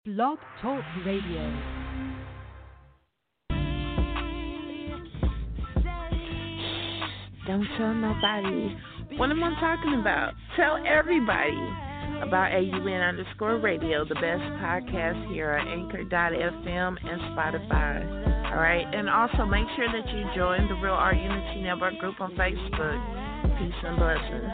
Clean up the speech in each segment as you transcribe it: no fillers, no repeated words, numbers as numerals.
Blog Talk Radio. Don't tell nobody. What am I talking about? Tell everybody about AUN_radio, the best podcast here on Anchor.fm and Spotify. All right, and also make sure that you join the Real Art Unity Network group on Facebook. Peace and blessings.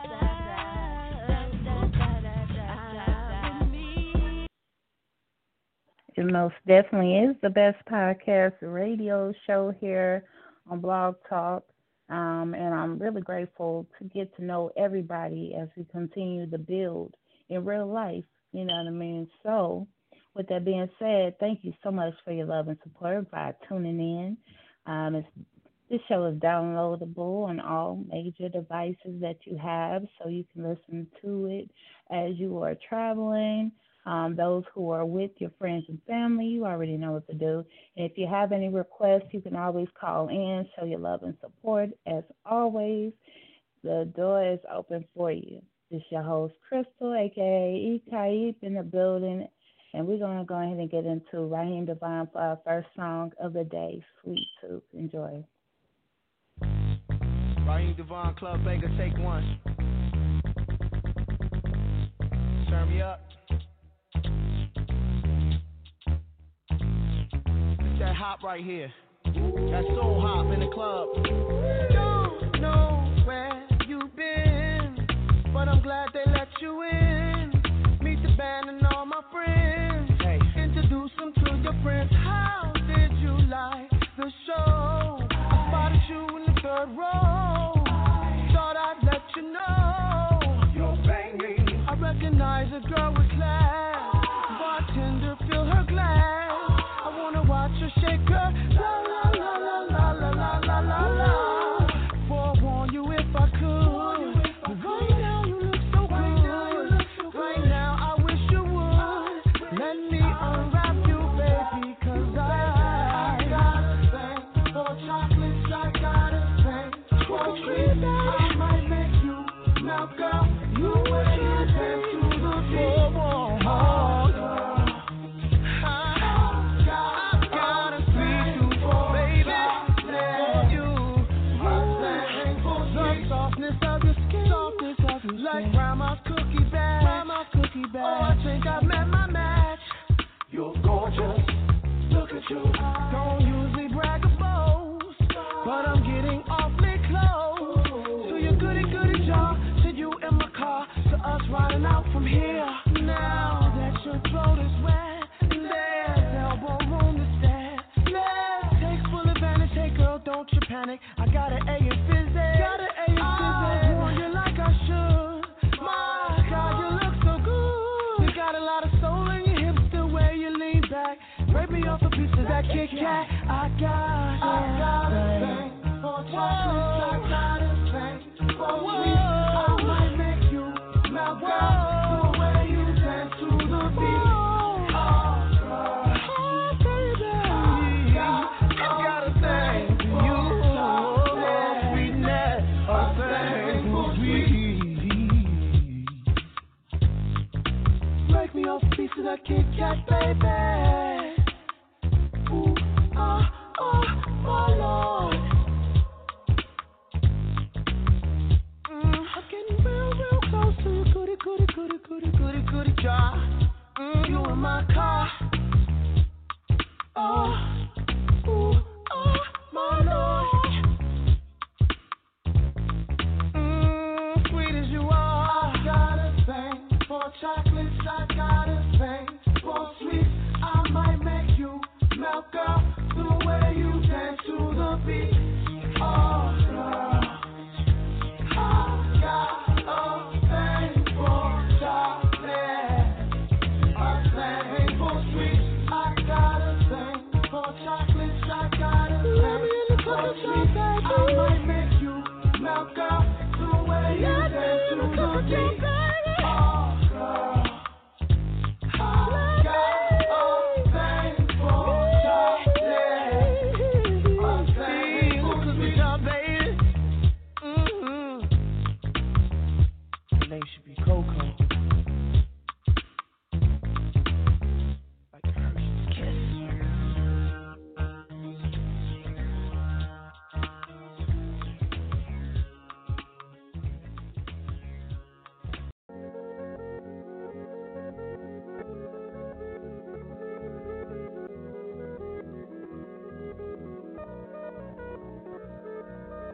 It most definitely is the best podcast radio show here on Blog Talk. And I'm really grateful to get to know everybody as we continue to build in real life. You know what I mean? So, with that being said, thank you so much for your love and support by tuning in. This show is downloadable on all major devices that you have, so you can listen to it as you are traveling. Those who are with your friends and family, you already know what to do. And if you have any requests, you can always call in, show your love and support. As always, the door is open for you. This is your host, Crystal, a.k.a. Ikaib, in the building. And we're going to go ahead and get into Raheem DeVaughn for our first song of the day, Sweet Tooth. Enjoy. Raheem DeVaughn, Club Baker, take one. Turn me up. It's that hop right here. That soul hop in the club. Don't know where you've been, but I'm glad they let you in. Meet the band and all my friends. Hey. Introduce them to your friends. How did you like the show? I spotted you in the third row. Thought I'd let you know. You're banging. I recognize a girl with class. Bartender, fill her glass. I wanna watch her shake her. La la la la la la la la la la. Forewarn you if I could. But right now you look so good. Right now I wish you would. Let me unwrap you, baby, 'cause I got a thing for chocolates. I got a thing for sweet. I might make you melt, girl. You way you dance to the beat. Oh, girl. Like grandma's cookie bag. Oh, I think I've met my match. You're gorgeous. Look at you. Don't usually brag or boast, but I'm getting awfully close to your goody jaw. To you in my car, to us riding out from here. Now that your throat is wet, there's elbow room to stare. Let's take full advantage. Hey girl, don't you panic. I got an A in physics. I warn you like I should. My God, you look so good. You got a lot of soul in your hips, the way you lean back. Break me off a piece of that Kit Kat. I got a thing for chocolates. I got a thing for sweet. I might make you melt down the way you dance to the beat. Oh, girl. Oh, baby. I got a thing for you. Oh, sweetness. A thing for sweet. Break me off a piece of that Kit Kat, baby. Ooh, my Lord. I'm getting real close to your goody jar. You in my car. Oh, my Lord. Sweet as you are. I got a thing for chocolates. I got a thing for sweets. I might make you melt, girl, the way you dance to the beat. Oh, girl, I got a thing for chocolate, a thing for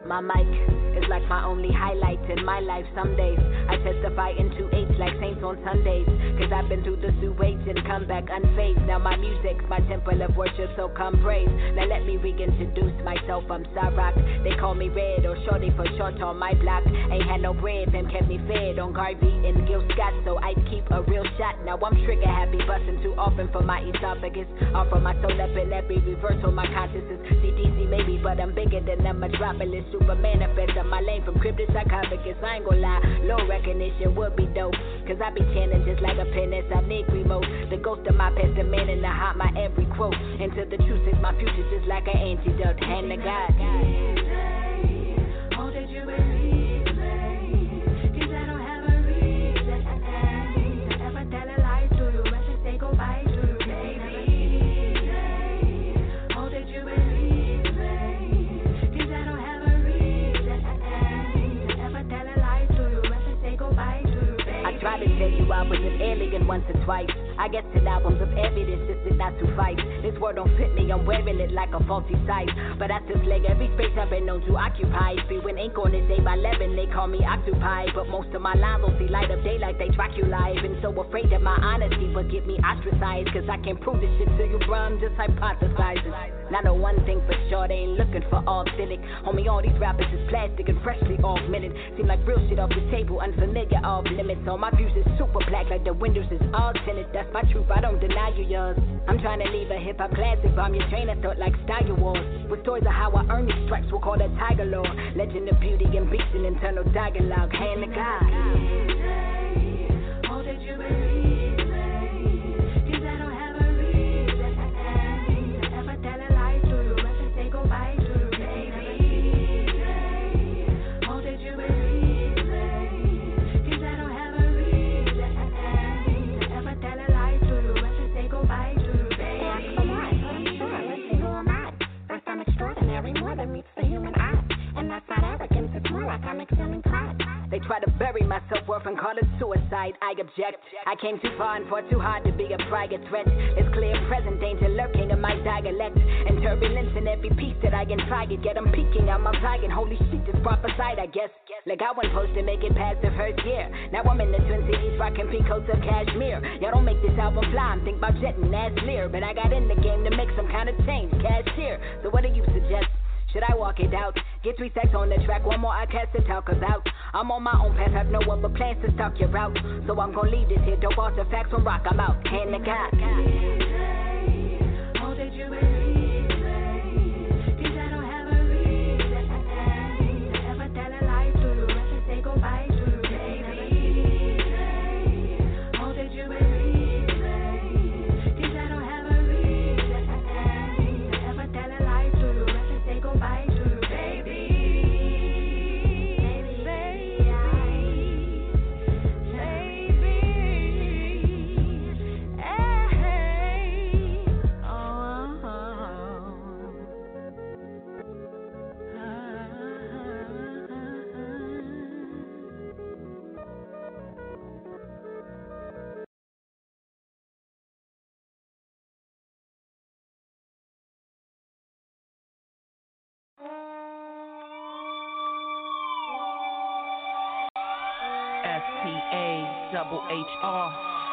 My mic is like my only highlight in my life. Some days I testify in 2/8 like saints on Sundays. Cause I've been through the sewage and come back unfazed. Now my music's my temple of worship, so come praise. Now let me reintroduce myself, I'm Cyrock. They call me Red or Shorty for short on my block. Ain't had no bread, them kept me fed on Garvey and Gil Scott, so I keep a real shot. Now I'm trigger happy, busting too often for my esophagus. Offer my soul up in every reverse on my consciousness. CDC maybe, but I'm bigger than a metropolis. Super manifest on my lane from crib to sarcophagus. I ain't gon' lie, low recognition would be dope. Cause I be chanting just like a penis, I need remote. The ghost of my past, the man in the heart, my every quote. Into the truth is my future just like an antidote. Hand to God. Oh, did you believe me? Cause I don't have a reason to ever tell a lie to you. I should say goodbye to you, baby. Oh, did you believe me? Cause I don't have a reason to ever tell a lie to you. I should say goodbye to you, baby. I tried to tell you I was an alien once or twice. I guess 10 albums of evidence just did not suffice. This word don't fit me, I'm wearing it like a faulty size. But I still slag every space I've been known to occupy. Spewing ink on it day by 11, they call me Octopi. But most of my lines don't see light of day like they Dracula. I've been so afraid that my honesty would get me ostracized. Cause I can't prove this shit to you, bro, I'm just hypothesizing. Now know one thing for sure, they ain't looking for authentic. Homie, all these rappers is plastic and freshly augmented. Seem like real shit off the table, unfamiliar, off limits. All my views is super black like the windows is all tinted. That's my truth, I don't deny you yours. I'm trying to leave a hip-hop classic, bomb your train of thought like Star Wars. With stories of how I earn these stripes, we'll call that Tiger Lore. Legend of beauty and beast and internal dialogue, hand to God. Oh, did you believe me? Cause I don't have a reason to ever tell a lie to you. I should say goodbye to you, baby. Oh, did you believe me? Cause I don't have a reason to ever tell a lie to you. I should say goodbye to you, baby. That's the lie, but I'm sure. Let's see who am I? First I'm extraordinary, more than meets the human eye. And that's not arrogance, it's more like I'm excelling pride. They try to bury my self-worth and call it suicide. I object. I came too far and fought too hard to be a private threat. It's clear present danger lurking in my dialect. And turbulence in every piece that I can try to get. I'm peeking out my flying. Holy shit, this prophesied, I guess. Like I wasn't supposed to make it past the first year. Now I'm in the Twin Cities rocking pink coats of cashmere. Y'all don't make this album fly. I'm thinking about jetting that's clear. But I got in the game to make some kind of change. Cashier. So what do you suggest? Should I walk it out? Get 3 stacks on the track, one more I cast to talk about. I'm on my own path, have no other plans to stalk your route. So I'm gonna leave this here, dope artifacts from rock, I'm out. Hand to God. Oh, did you believe me? Cause I don't have a reason to ever tell a lie to you. I should say goodbye to you, baby. Oh, did you believe me? Cause I don't have a reason to ever tell a lie to you. I should say goodbye to you, baby. SPAHR.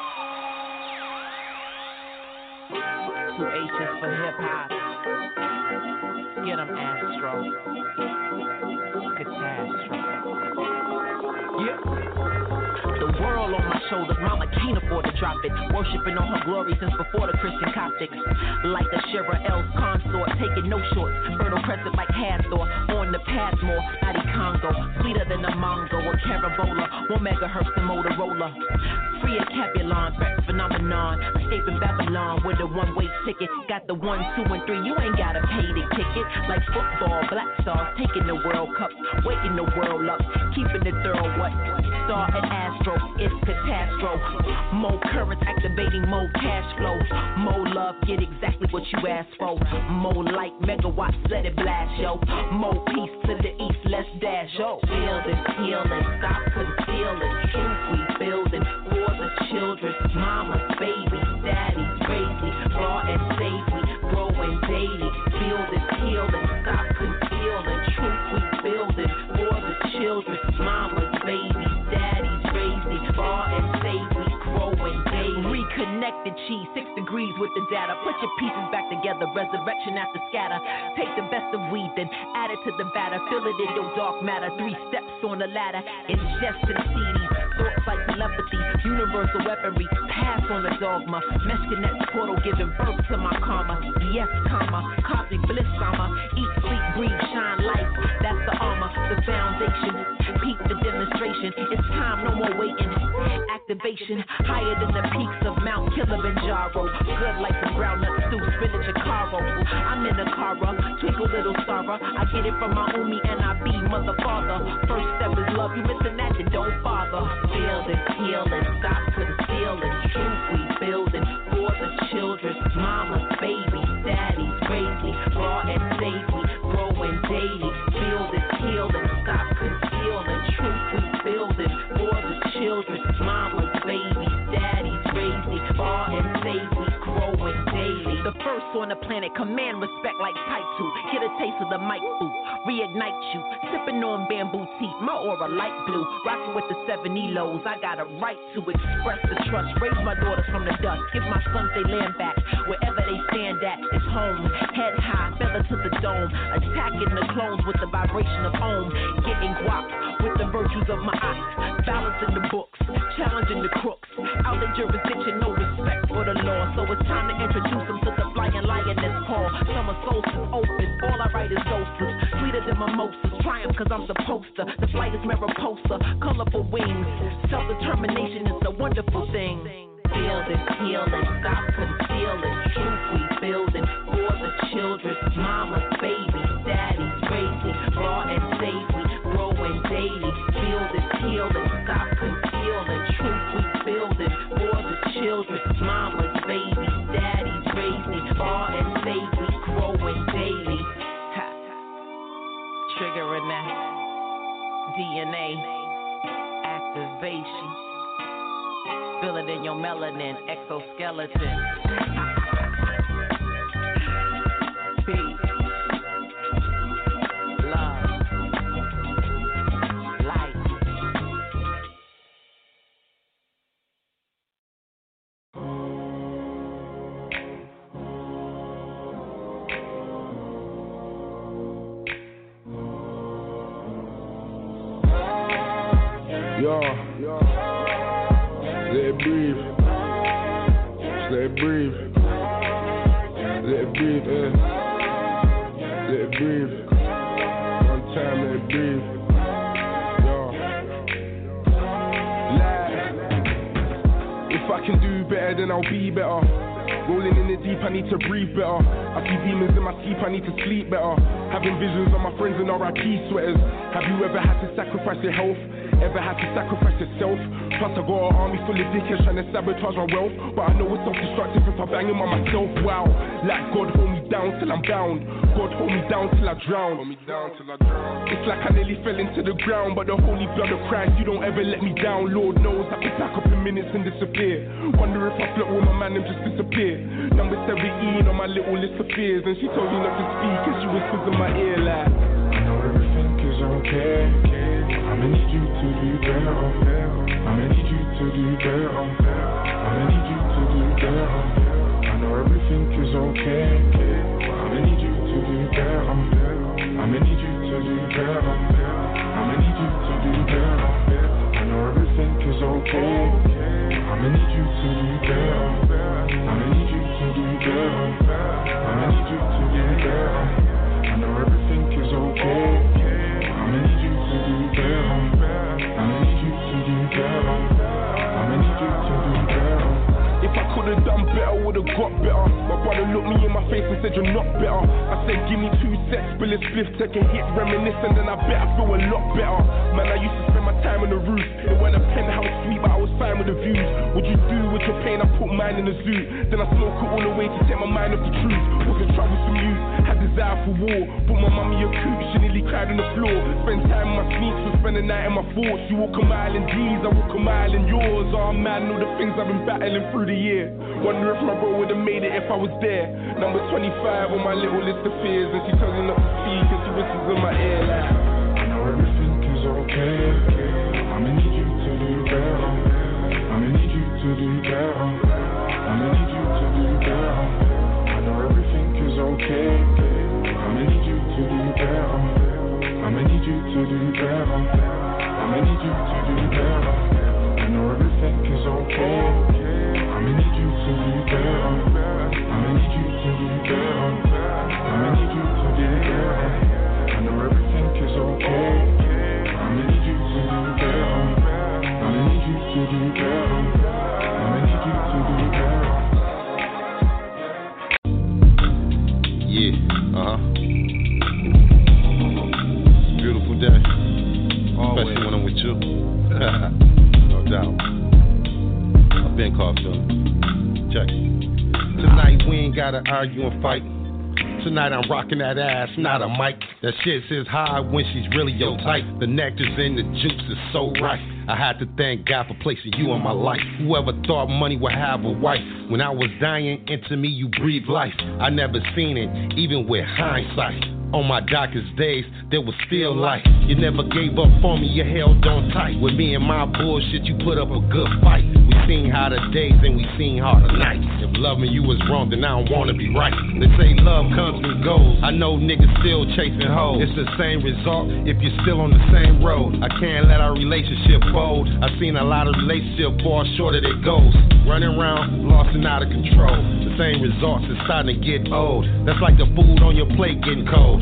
2 H's for hip hop. Get 'em, Astro. Catastrophe. Yeah. The world on my shoulders, mama can't afford to drop it. Worshipping on her glory since before the Christian Coptics. Like a Shira L's consort, taking no shorts. Fertile crescent like Hathor, on the path more. Mighty Congo, sweeter than a Mongo or Carabola. 1 megahertz and Motorola. Free a Capulon, threat phenomenon. Escaping Babylon with a one-way ticket. Got the 1, 2, and 3, you ain't gotta pay the ticket. Like football, Black Stars taking the World Cup. Waking the world up, keeping it thorough. What? Star and Astro, it's catastrophe. More currents activating more cash flow. More love, get exactly what you asked for. More light, megawatts, let it blast, yo. More peace to the east, let's dash, yo. Feel this healing, stop concealing. Truth we building for the children. Mamas, babies, daddies, crazy, raw and savory, growing daily. Feel this healing, stop concealing. Truth we building 6 degrees with the data. Put your pieces back together, resurrection after scatter. Take the best of weed, then add it to the batter. Fill it in your dark matter. 3 steps on the ladder. Ingesting CDs, thoughts like telepathy. Universal weaponry, pass on the dogma. Mesh connect portal, giving birth to my karma. Yes, comma, cosmic bliss, comma. Eat, sleep, breathe, shine light. That's the armor, the foundation. Peak the demonstration. It's time, no more waiting. Activation, higher than the peaks of Mount Kilimanjaro. Good like the groundnut stew, spinach and caro. I'm in the Cara, twinkle little Sarah. I get it from my Umi and I be mother father. First step is love, you missing that, then don't bother. Building, healing, stop to the ceiling. Truth we building for the children. Mamas, babies, daddies, raise me, raw and save me, growing daily. Building, healing, stop concealing. Truth we building for the children. Mamas, babies, daddies, raise me, raw and save me, growing daily. The first on the planet, command respect like Taitu. Get a taste of the mic food, reignite you. Sipping on bamboo tea, my aura light blue. Rocking with the 7 Elos, I got a right to express the trust. Raise my daughters from the dust, give my sons they land back. Wherever they stand at is home. Head high, feather to the dome. Attacking the clones with the vibration of Om. Getting guap with the virtues of my ox. Balancing the books, challenging the crooks. Out the jurisdiction, no respect for the law. So it's time to introduce them to the flying lioness call. Summer solstice open, all I write is doses. Sweeter than mimosas, triumph cause I'm supposed to. The flight is Mariposa, colorful wings. Self-determination is a wonderful thing. Building, healing, stop concealing. Truth we building for the children. Mamas, babies, daddies, raise me, raw and save me, growing daily. Building, healing, stop concealing. Truth we building for the children. Mamas, babies, daddies, raise me, raw and save me, growing daily. Ha. Triggering that DNA activation. Feel it in your melanin exoskeleton. Peace. Love. Light. Yo. Let it breathe. Just let it breathe. Let it breathe, Let it breathe. One time, let it breathe. Yo. Live. If I can do better, then I'll be better. Rolling in the deep, I need to breathe better. I see demons in my sleep, I need to sleep better. Having visions of my friends in RIP sweaters. Have you ever had to sacrifice your health? Ever had to sacrifice yourself? Plus I got an army full of dickheads trying to sabotage my wealth. But I know it's self-destructive if I bang him on myself. Wow, like God hold me down till I'm bound. God hold me down till I drown. Hold me down till I drown. It's like I nearly fell into the ground, but the holy blood of Christ, you don't ever let me down. Lord knows I could back up in minutes and disappear. Wonder if I float with my man and just disappear. Number 17 on my little list of fears, and she told me not to speak and she whispers in my ear like, I know everything is okay. I'ma need you to do better. I'ma need you to do better. I'ma need you to do better. I know everything is okay. I'ma need you to do better. I'ma need you to do better. I'ma need you to do better. I know everything is okay. I'ma need you to do better. I'ma need you to do better. I'ma need you to do better. I know everything is okay. I'ma need you to do better. I'ma need you to do better. I'ma need you to do better. If I could've done better, would've got better. My brother looked me in my face and said you're not better. I said give me 2 sets, spill a spliff, take a hit, reminisce, and then I bet I feel a lot better. Man, I used to spend my time on the roof. It wasn't a penthouse suite, but I was fine with the views. What you do with your pain, I put mine in the zoo. Then I smoke it all the way to take my mind off the truth. Wasn't troublesome youth, had desire for war. Put my mummy a coop, she nearly cried on the floor. Spend time in my sneaks, so spend the night in my thoughts. You walk a mile in G's, I walk a mile in yours. Oh man, all the things I've been battling through the year. Wonder if my bro would've made it if I was there. Number 25 on my little list of fears, and she tells me not to speak, and she whispers in my ear like, I know everything is okay. I'ma need you to do better. I'ma need you to do better. I'ma need you to do be true. No doubt. I've been caught feeling. Check it. Tonight we ain't gotta argue and fight. Tonight I'm rocking that ass, not a mic. That shit says high when she's really your type. The nectar's in the juice is so right. I had to thank God for placing you in my life. Whoever thought money would have a wife? When I was dying, into me you breathed life. I never seen it, even with hindsight. On my darkest days, there was still light. You never gave up on me, you held on tight. With me and my bullshit, you put up a good fight. We seen harder days and we seen harder nights. If loving you was wrong, then I don't wanna be right. They say love comes and goes. I know niggas still chasing hoes. It's the same result if you're still on the same road. I can't let our relationship fold. I've seen a lot of relationships fall short of their goals. Running around, lost and out of control. The same results is starting to get old. That's like the food on your plate getting cold.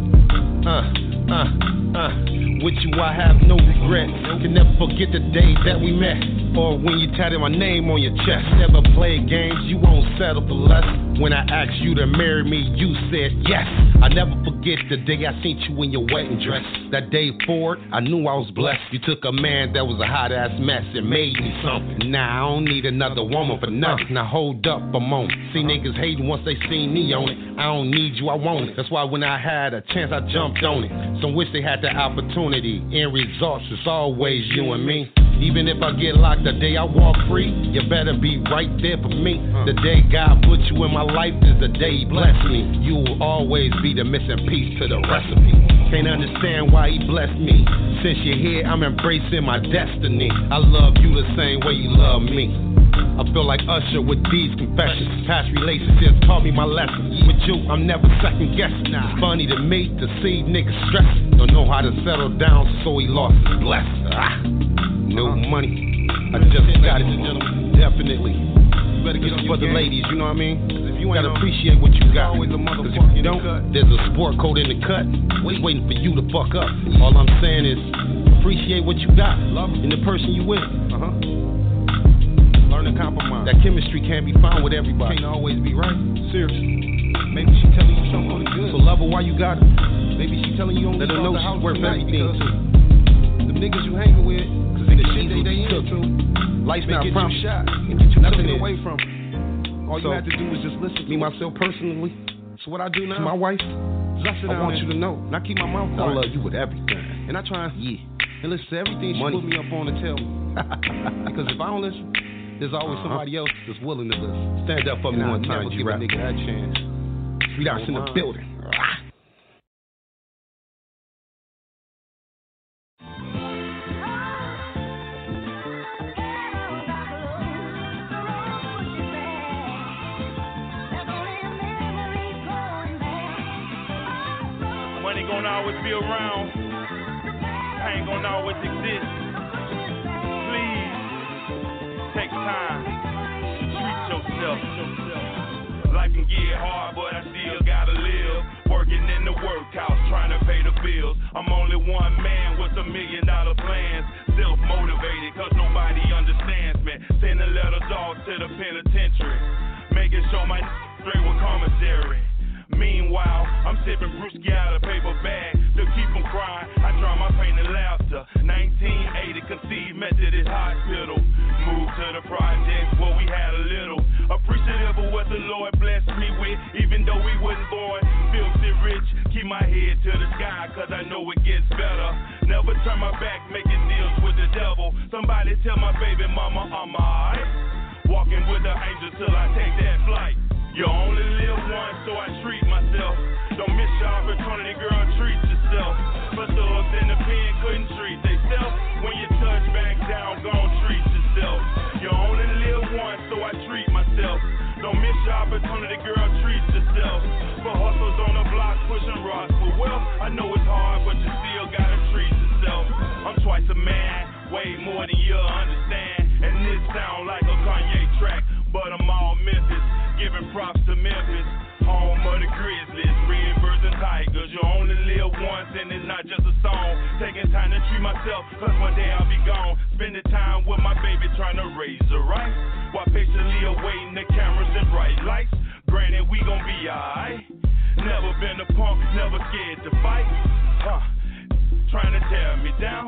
With you I have no regrets. Can never forget the day that we met. Or when you tatted my name on your chest. Never played games, you won't settle for less. When I asked you to marry me, you said yes. I never forget the day I seen you in your wedding dress. That day forward, I knew I was blessed. You took a man that was a hot ass mess and made me something. Now I don't need another woman for nothing. Now hold up a moment. See niggas hating once they seen me on it. I don't need you, I want it. That's why when I had a chance, I jumped on it. Some wish they had the opportunity. End results, it's always you and me. Even if I get locked the day I walk free, you better be right there for me. The day God put you in my life is the day He blessed me. You will always be the missing piece to the recipe. Can't understand why He blessed me. Since you're here, I'm embracing my destiny. I love you the same way you love me. I feel like Usher with these confessions. Past relationships taught me my lesson. With you, I'm never second guessing. It's funny to me to see niggas stressing. Don't know how to settle down, so he lost his blessing. No money, I just got it, definitely. You better get for the ladies, you know what I mean? You gotta appreciate what you got. Cause if you don't, there's a sport coat in the cut. Waiting for you to fuck up. All I'm saying is, appreciate what you got in the person you with. Learn to compromise. That chemistry can't be found with everybody. Can't always be right. Seriously. Maybe she telling you something good. So love her while you got her. Maybe she telling you only let her know she's worth everything too. The niggas you hanging with, cause they shit they into. Life's not from shot and get you nothing away from it. All you have to do is just listen. Me myself personally. So what I do now, to my wife, I want you to know. And I keep my mouth quiet. I love you with everything. And I try and listen to everything she put me up on to tell me. Because if I don't listen, there's always somebody else that's willing to listen. Stand up for me one time, give a nigga that chance. Sweetheart's in the building. Money gon' always be around. Pain gon' always exist. Please take time to treat yourself. Life can get hard, but I still gotta live. Working in the workhouse, trying to pay the bills. I'm only one man with $1 million plans. Self-motivated, cause nobody understands me. Sending letters off to the penitentiary. Making sure my straight with commissary. Meanwhile, I'm sipping brewski out of paper bag to keep from crying. I dry my pain and laughter. 1980 conceived Methodist Hospital. Moved to the projects where we had a little. Appreciative of what the Lord blessed me with, even though we wasn't born filthy rich. Keep my head to the sky, cause I know it gets better. Never turn my back, making deals with the devil. Somebody tell my baby mama I'm alright. Walking with the angels till I take that flight. You only live once, so I treat myself. Don't miss your opportunity, girl, treat yourself. But thugs in the pen couldn't treat themselves. When you touch back down, gon' treat yourself. You only live once, so I treat myself. Don't miss your opportunity, girl, treat yourself. For hustles on the block, pushing rocks for wealth. I know it's hard, but you still gotta treat yourself. I'm twice a man, way more than you'll understand. And this sound like a Kanye track, but I'm all Memphis. Giving props to Memphis, home of the Grizzlies, Redbirds and Tigers. You only live once and it's not just a song. Taking time to treat myself, cause one day I'll be gone. Spending time with my baby trying to raise her right. While patiently awaiting the cameras and bright lights. Granted, we gon' be alright. Never been a punk, never scared to fight. Trying to tear me down.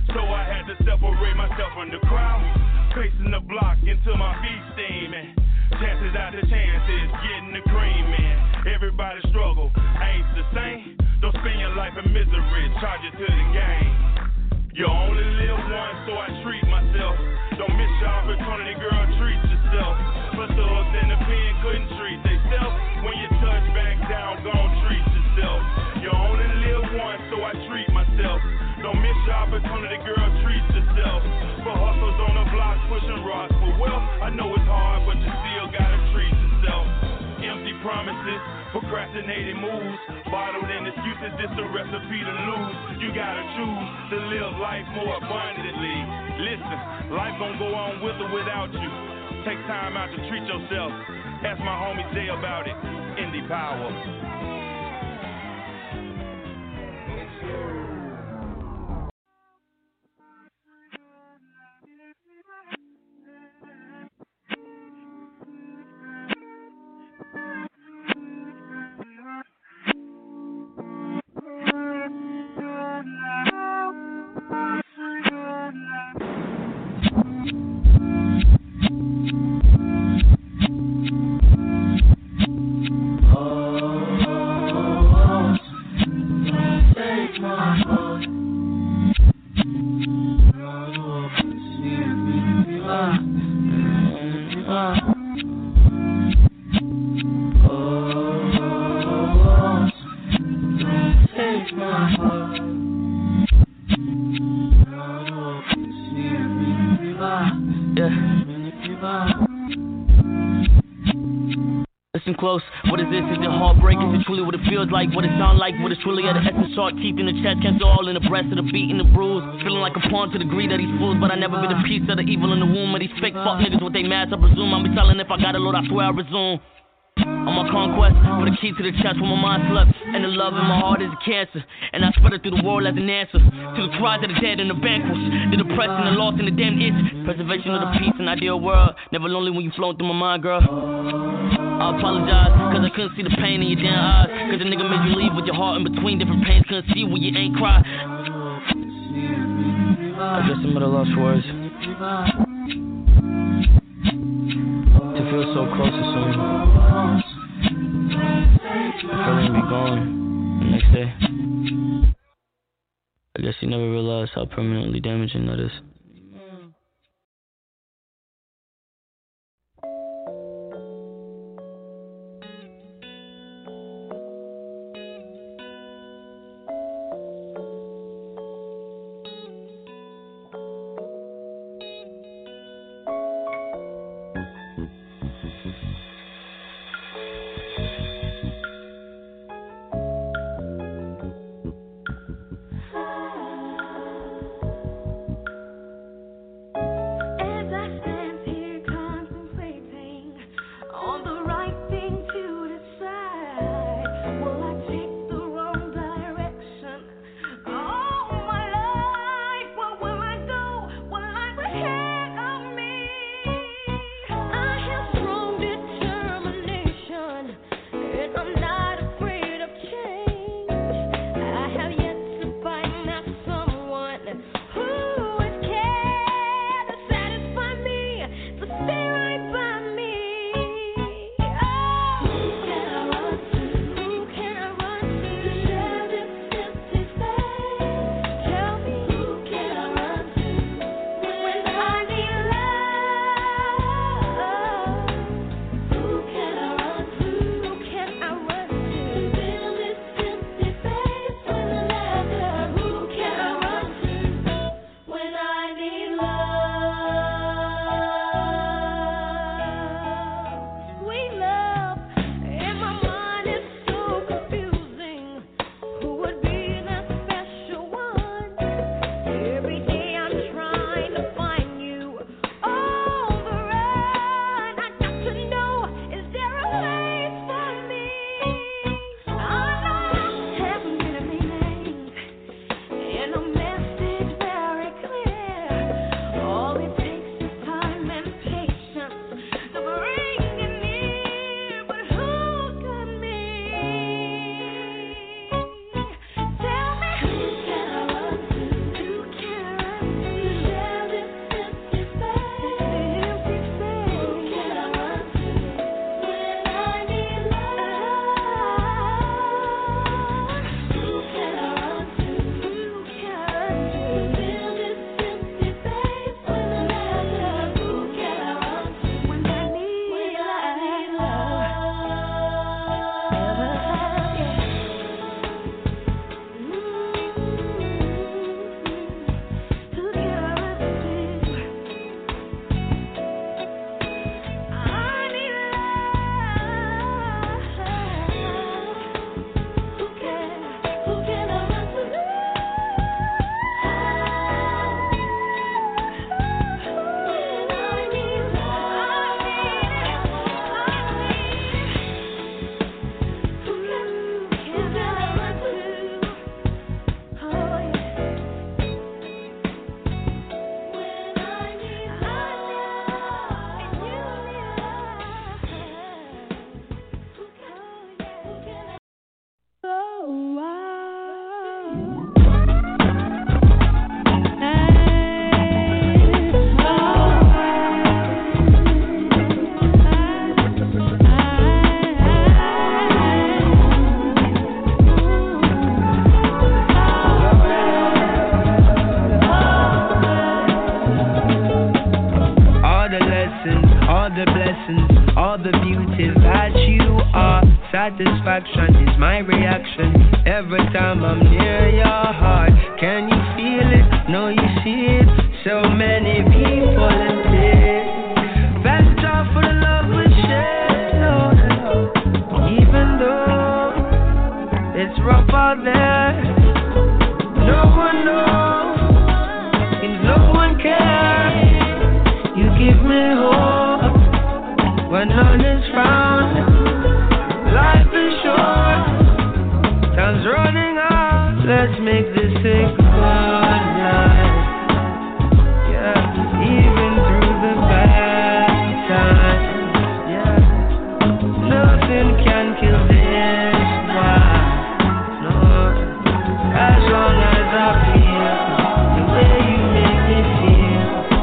So I had to separate myself from the crowd. Pacing the block until my feet steaming. Chances after chances, getting the cream in. Everybody struggle, ain't the same. Don't spend your life in misery, charge it to the game. You only live once, so I treat myself. Don't miss your opportunity, girl, treat yourself. But thugs in the pen couldn't treat themselves. When you touch back down, gon' treat yourself. You only live once, so I treat myself. Don't miss your opportunity, girl, treat yourself. For hustles on the block, pushing rocks for wealth. I know it's hard, but you still gotta treat yourself. Empty promises, procrastinated moves, bottled in excuses, this the recipe to lose. You gotta choose to live life more abundantly. Listen, life gon' go on with or without you. Take time out to treat yourself. Ask my homie Jay about it. Indie Power. Close. What is this? Is it heartbreak? Is it truly what it feels like? What it sound like? What it's truly at the essence? Sharp teeth in the chest, cancer all in the breast of the beat and the bruise. Feeling like a pawn to the greed of these fools, but I never been a piece of the evil in the womb of these fake fuck niggas with they mask. I presume I'll be telling if I got a load, I swear I resume. On my conquest, for the key to the chest when my mind slept. And the love in my heart is a cancer. And I spread it through the world as an answer to the cries of the dead and the vanquished, the depressed and the lost and the damned itch. Preservation of the peace and ideal world. Never lonely when you flown through my mind, girl. I apologize, cause I couldn't see the pain in your damn eyes. Cause the nigga made you leave with your heart in between different pains. Couldn't see when you ain't cry. I guess I'm at a lost words to feel so close to someone, feeling be gone the next day. I guess you never realized how permanently damaging that is. satisfaction is my reaction. Every time I'm near your heart, can you feel it? No, you see it. So many people in pain. Thank God for the love we share, Lord. Even though it's rough out there, no one knows, and no one cares. You give me hope when none is found. Life is short, time's running out. Let's make this a good night. Yeah, even through the bad times. Yeah, nothing can kill this vibe. No, as long as I feel the way you make me feel.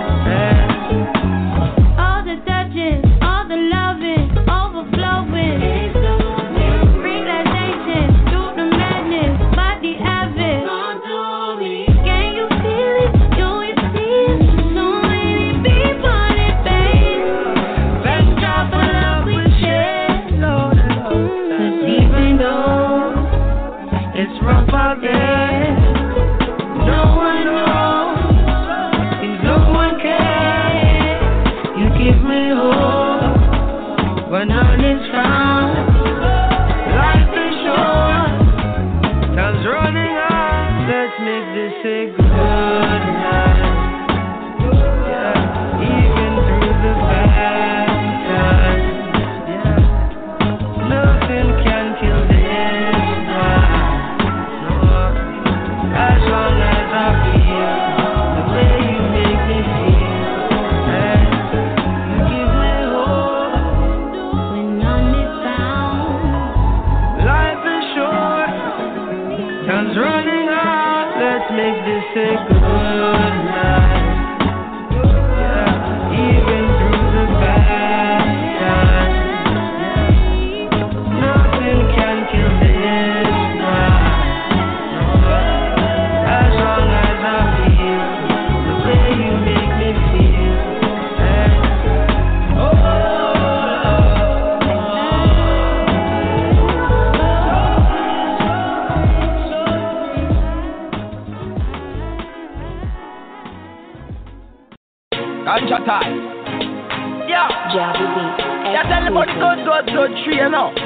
Yeah. All the touching, all the loving, overflowing. Realization, through the madness, body avid. Can you feel it? Do you see it? So many people in pain. Thank God for love we share, Lord. 'Cause even though it's rough out there, no one knows, and no one cares. You give me hope when none is found. Life is short, time's running out. Let's make this a good night. Yeah, even through the bad times. Yeah, nothing can kill this vibe. No, as long as I feel the way you make me feel. Yeah, you give me hope when none is found. Life is short, time's running out. Let's make this a good night. Yeah, even through the bad times. Yeah, nothing can kill this vibe. No, as long as I feel the way you make me feel. Yeah. Oh, Ganja time. Yeah. Jabby Beat. Yeah, tell them about the good tree, you know.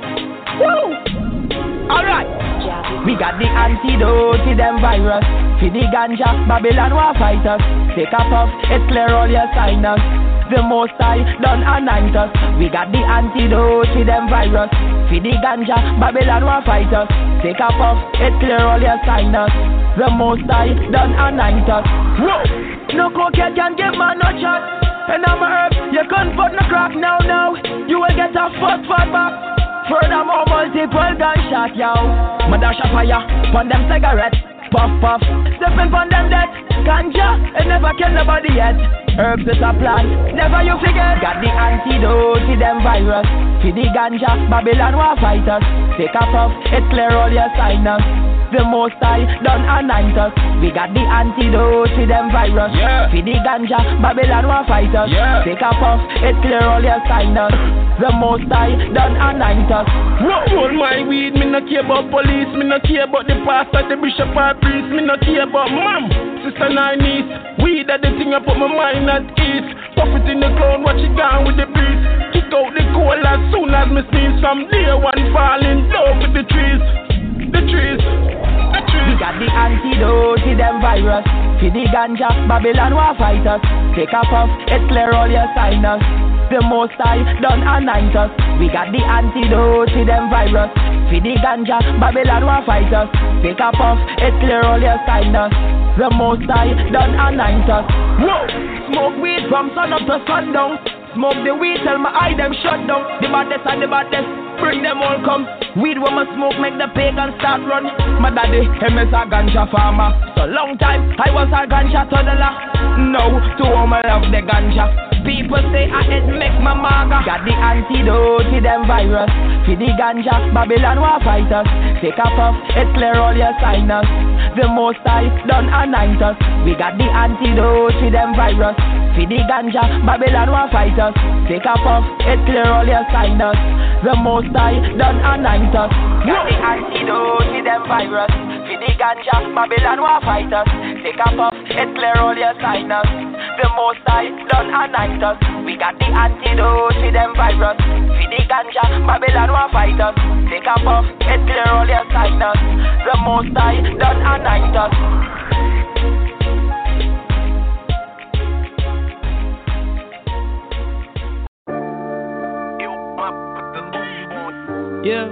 Woo! Alright. We got the antidote to them virus. For the ganja, Babylon war fighters. Take a puff, it clear all your sinus. The most high done anoint us. We got the antidote to them virus. For the ganja, Babylon war fighters. Take a puff, it clear all your sinus. The most high done anoint us. Whoa! No cocaine can give man no shot. And I'm a herb, you can't put no crack now. You will get a fuck back. Furthermore, multiple gunshot, yo. My dash a fire, pon them cigarettes. Puff, stepping pon them dead. Ganja, it never kill nobody yet. Herbs is a plant, never you forget. Got the antidote to them virus. For the ganja, Babylon war fighters. Take a puff, it clear all your sinus. The most high done anoint us. We got the antidote to them virus. Yeah. For the ganja, Babylon war fighters. Yeah. Take a puff, it clear all your sinus. The most high done anoint us. Roll my weed, me no care about police. Me no care about the pastor, the bishop or priest. Me no care about mom, sister, nine niece. Weed that the thing I put my mind at ease. Puff it in the ground, watch it gone with the breeze. Kick out the cold as soon as me sneeze. From day one fall in love with the trees. The trees. We got the antidote to them virus. For the ganja, Babylon war fighters. Take a puff, it clear all your sinus. The most high done anoint us. We got the antidote to them virus. For the ganja, Babylon war fighters. Take a puff, it clear all your sinus. The most high done anoint us. Whoa! Smoke weed from sun up to sundown. Smoke the weed till my eye them shut down. The baddest and the baddest, bring them all come. Weed when my smoke make the pagan start run. My daddy, him is a ganja farmer. So long time, I was a ganja toddler. Now, to home I love the ganja. people say I head make my maga. Got the antidote to them virus. For the ganja, Babylon war fighters. Take a puff, it clear all your sinus. The most I done anoint us. We got the antidote to them virus. For the ganja, Babylon war fighters. Take a puff, it clear all your sinus. The most I done anoint us. Got the antidote to them virus. For the ganja, Babylon war fighters. Take a puff, it clear all your sinus. The most I done anoint us. We got the antidote to them virus. For the ganja, Babylon war fighters. Take a puff, it clear all your sinus. The most I done anoint us. Yeah.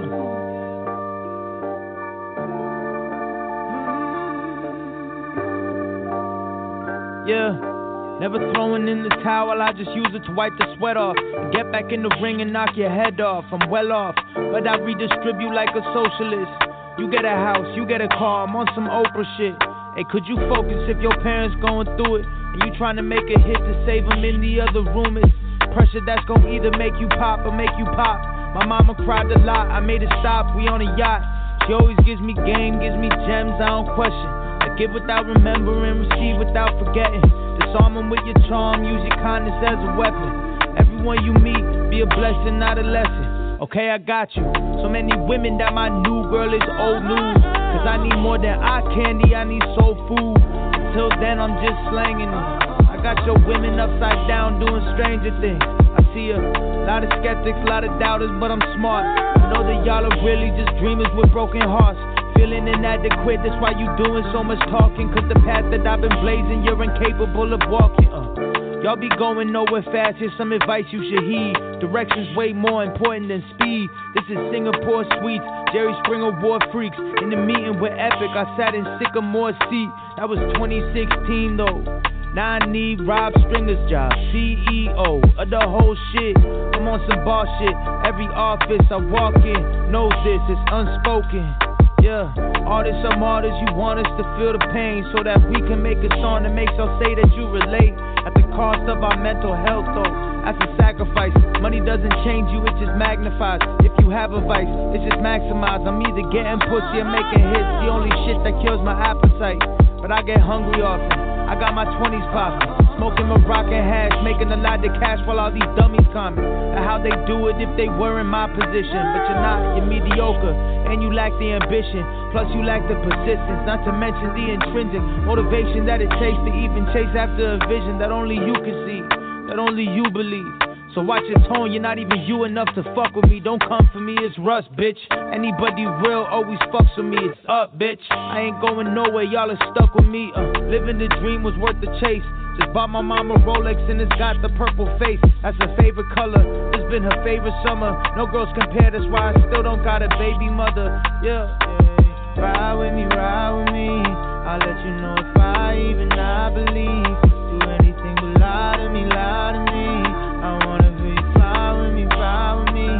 Yeah. Never throwing in the towel, I just use it to wipe the sweat off. Get back in the ring and knock your head off. I'm well off, but I redistribute like a socialist. You get a house, you get a car, I'm on some Oprah shit. Hey, could you focus if your parents going through it and you trying to make a hit to save them in the other room? It's pressure that's gonna either make you pop or make you pop. My mama cried a lot, I made it stop, we on a yacht. She always gives me game, gives me gems, I don't question. I give without remembering, receive without forgetting. Disarm them with your charm, use your kindness as a weapon. Everyone you meet, be a blessing, not a lesson. Okay, I got you. So many women that my new girl is old news. Cause I need more than eye candy, I need soul food. Until then, I'm just slanging it. I got your women upside down doing stranger things. I see a lot of skeptics, a lot of doubters, but I'm smart. I know that y'all are really just dreamers with broken hearts. Feeling inadequate, that's why you doing so much talking. Cause the path that I've been blazing, you're incapable of walking. Y'all be going nowhere fast, here's some advice you should heed. Direction's way more important than speed. This is Singapore Suites, Jerry Springer War Freaks. In the meeting with Epic, I sat in Sycamore seat. That was 2016 though. Now I need Rob Stringer's job, CEO of the whole shit. I'm on some boss shit. Every office I walk in knows this, it's unspoken. Yeah, artists are martyrs, you want us to feel the pain so that we can make a song that makes us say that you relate. At the cost of our mental health though, that's a sacrifice. Money doesn't change you, it just magnifies. If you have a vice, it's just maximized. I'm either getting pussy or making hits, the only shit that kills my appetite. But I get hungry often, I got my 20s poppin', smoking Moroccan hash, making a lot of cash while all these dummies comment at how they do it if they were in my position. But you're not, you're mediocre, and you lack the ambition. Plus you lack the persistence, not to mention the intrinsic motivation that it takes to even chase after a vision that only you can see, that only you believe. So watch your tone, you're not even you enough to fuck with me. Don't come for me, it's Russ, bitch. Anybody real always fucks with me, it's up, bitch. I ain't going nowhere, y'all are stuck with me. Living the dream was worth the chase. Just bought my mama Rolex and it's got the purple face. That's her favorite color, it's been her favorite summer. No girls compare, that's why I still don't got a baby mother. Yeah. Ride with me, I'll let you know if I even I believe. Do anything but lie to me, lie to me. I wanna be fly with me, ride with me.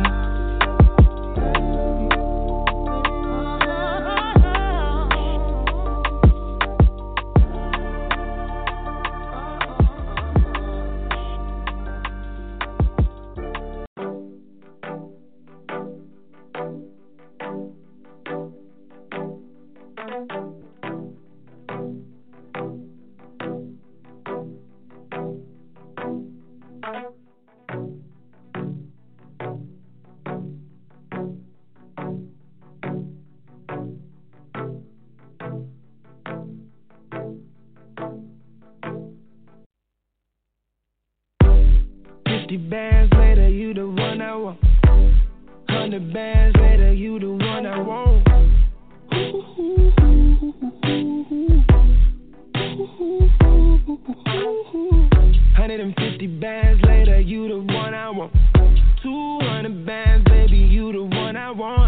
Bands later, you the one I want. 100 bands later, you the one I want. 150 bands later, you the one I want. 200 bands, baby, you the one I want.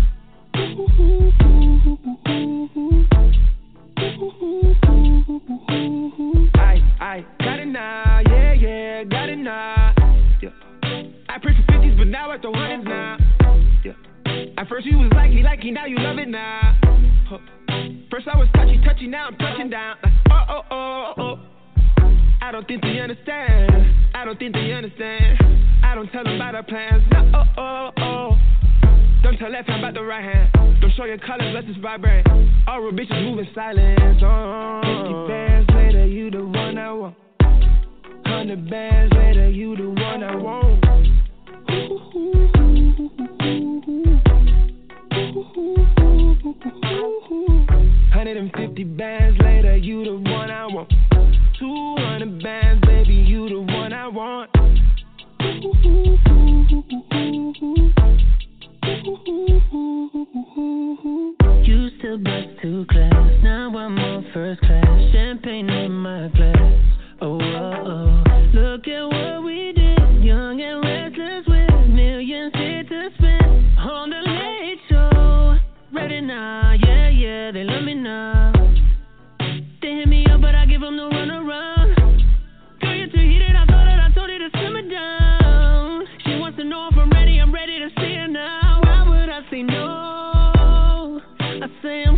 I got it now, yeah, got it now. Yeah. I preach for 50s, but now I throw hundreds now. Yeah. At first you was likey, now you love it now. First I was touchy, now I'm touching down. Oh. Out don't think they understand. I don't think they understand. I don't tell them about our plans. No, Don't tell left hand about the right hand. Don't show your colors, let this vibrate. All real bitches moving silence. 50 bands later, you the one I want. 100 bands later, you the one I want. 150 bands later, you the one I want. 200 bands, baby, you the one I want. Used to bus to class, now I'm on first class. Champagne in my glass. Oh, look at what we did. Young and restless with millions here to spend on the late show. Ready now, yeah, they love me now. They hit me up, but I give them no run around. Girl, you're too heated, I thought that I told you to simmer down. She wants to know if I'm ready to see her now. Why would I say no? I say I'm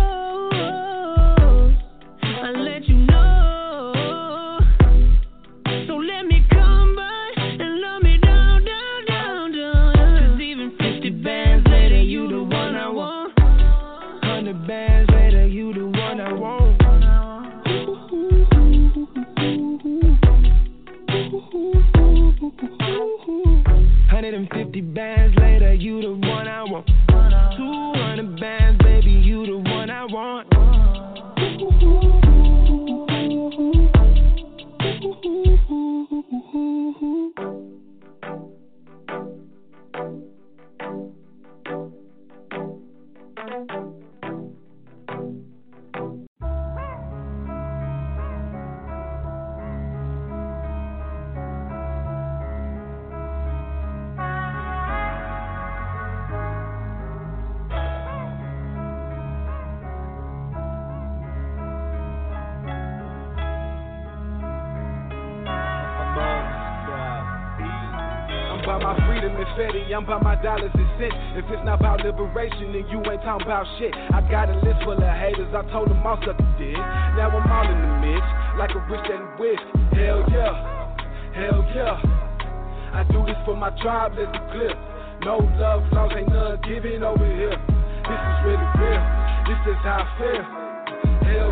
cold. I let you know. So let me come by and love me down. 'Cause even 50 bands later, you the one I want. 100 bands later, you the one I want. 150 bands later, you the one I want. 200 bands, baby, you the one I want. I'm about my dollars and cents. If it's not about liberation, then you ain't talking about shit. I got a list full of haters, I told them all suck a dick. Now I'm all in the mix, like a rich and whisk. Hell yeah. I do this for my tribe, let's be clear. No love lost, ain't none giving over here. This is really real, this is how I feel. Hell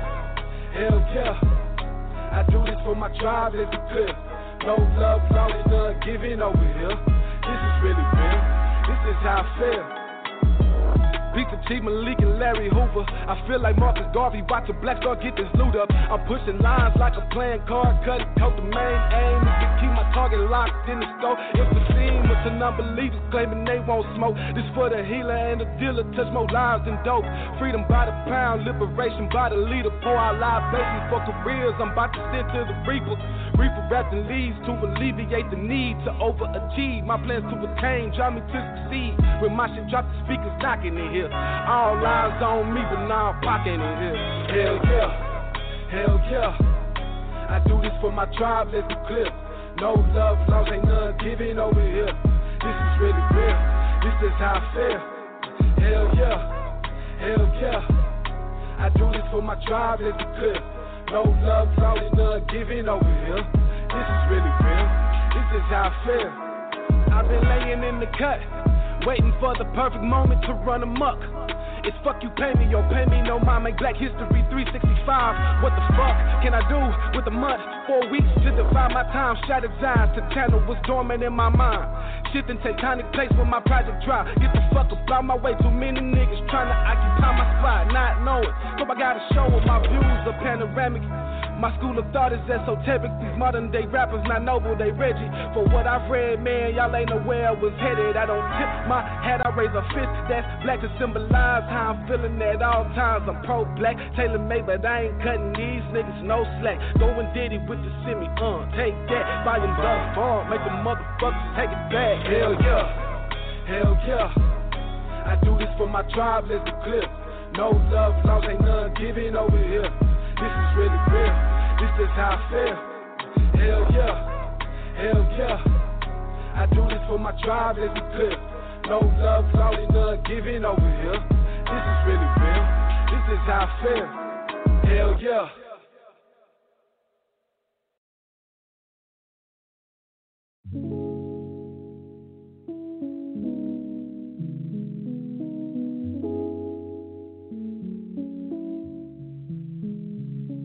yeah. I do this for my tribe, let's be clear. No love lost, ain't none giving over here. This is really real, this is how I feel. Peter T. Malik and Larry Hoover. I feel like Marcus Garvey, watch a black star get this loot up. I'm pushing lines like a playing card, cut it, coat the main aim is to keep my target locked in the scope. If the scene was to non-believers claiming they won't smoke, this for the healer and the dealer, touch more lives than dope. Freedom by the pound, liberation by the leader. Pour our libations for careers, I'm about to send to the reaper. Reaper wrapped in leaves to alleviate the need to overachieve. My plans to attain, drive me to succeed. When my shit drop, the speakers knocking in here. All eyes on me, but now I'm pocket in here. Hell yeah. I do this for my tribe, let's be clear. No love lost, ain't none giving over here. This is really real, this is how I feel. Hell yeah. I do this for my tribe, let's be clear. No love lost, ain't none giving over here. This is really real, this is how I feel. I've been laying in the cut, waiting for the perfect moment to run amok. It's fuck you pay me, pay me no mind. Make Black History 365. What the fuck can I do with a month? 4 weeks to divide my time. Shattered eyes to channel what's dormant in my mind. Shifting tectonic place when my project drop. Get the fuck up out my way. Too many niggas trying to occupy my spot, not knowing. So I gotta show them my views are panoramic. My school of thought is esoteric. These modern day rappers not noble, they Reggie. For what I've read, man, y'all ain't know where I was headed. I don't tip my hat, I raise a fist that's black to symbolize how I'm feeling at all times. I'm pro-black, tailor-made, but I ain't cutting these niggas no slack. Going Diddy with the semi, take that. Volume thus far, make the motherfuckers take it back. Hell yeah. I do this for my tribe, let's be clear. No love lost, ain't none giving over here. This is really real, this is how I feel. Hell yeah. I do this for my tribe, let's be clear. No love lost, ain't none giving over here. This is really real, this is how I feel. Hell yeah.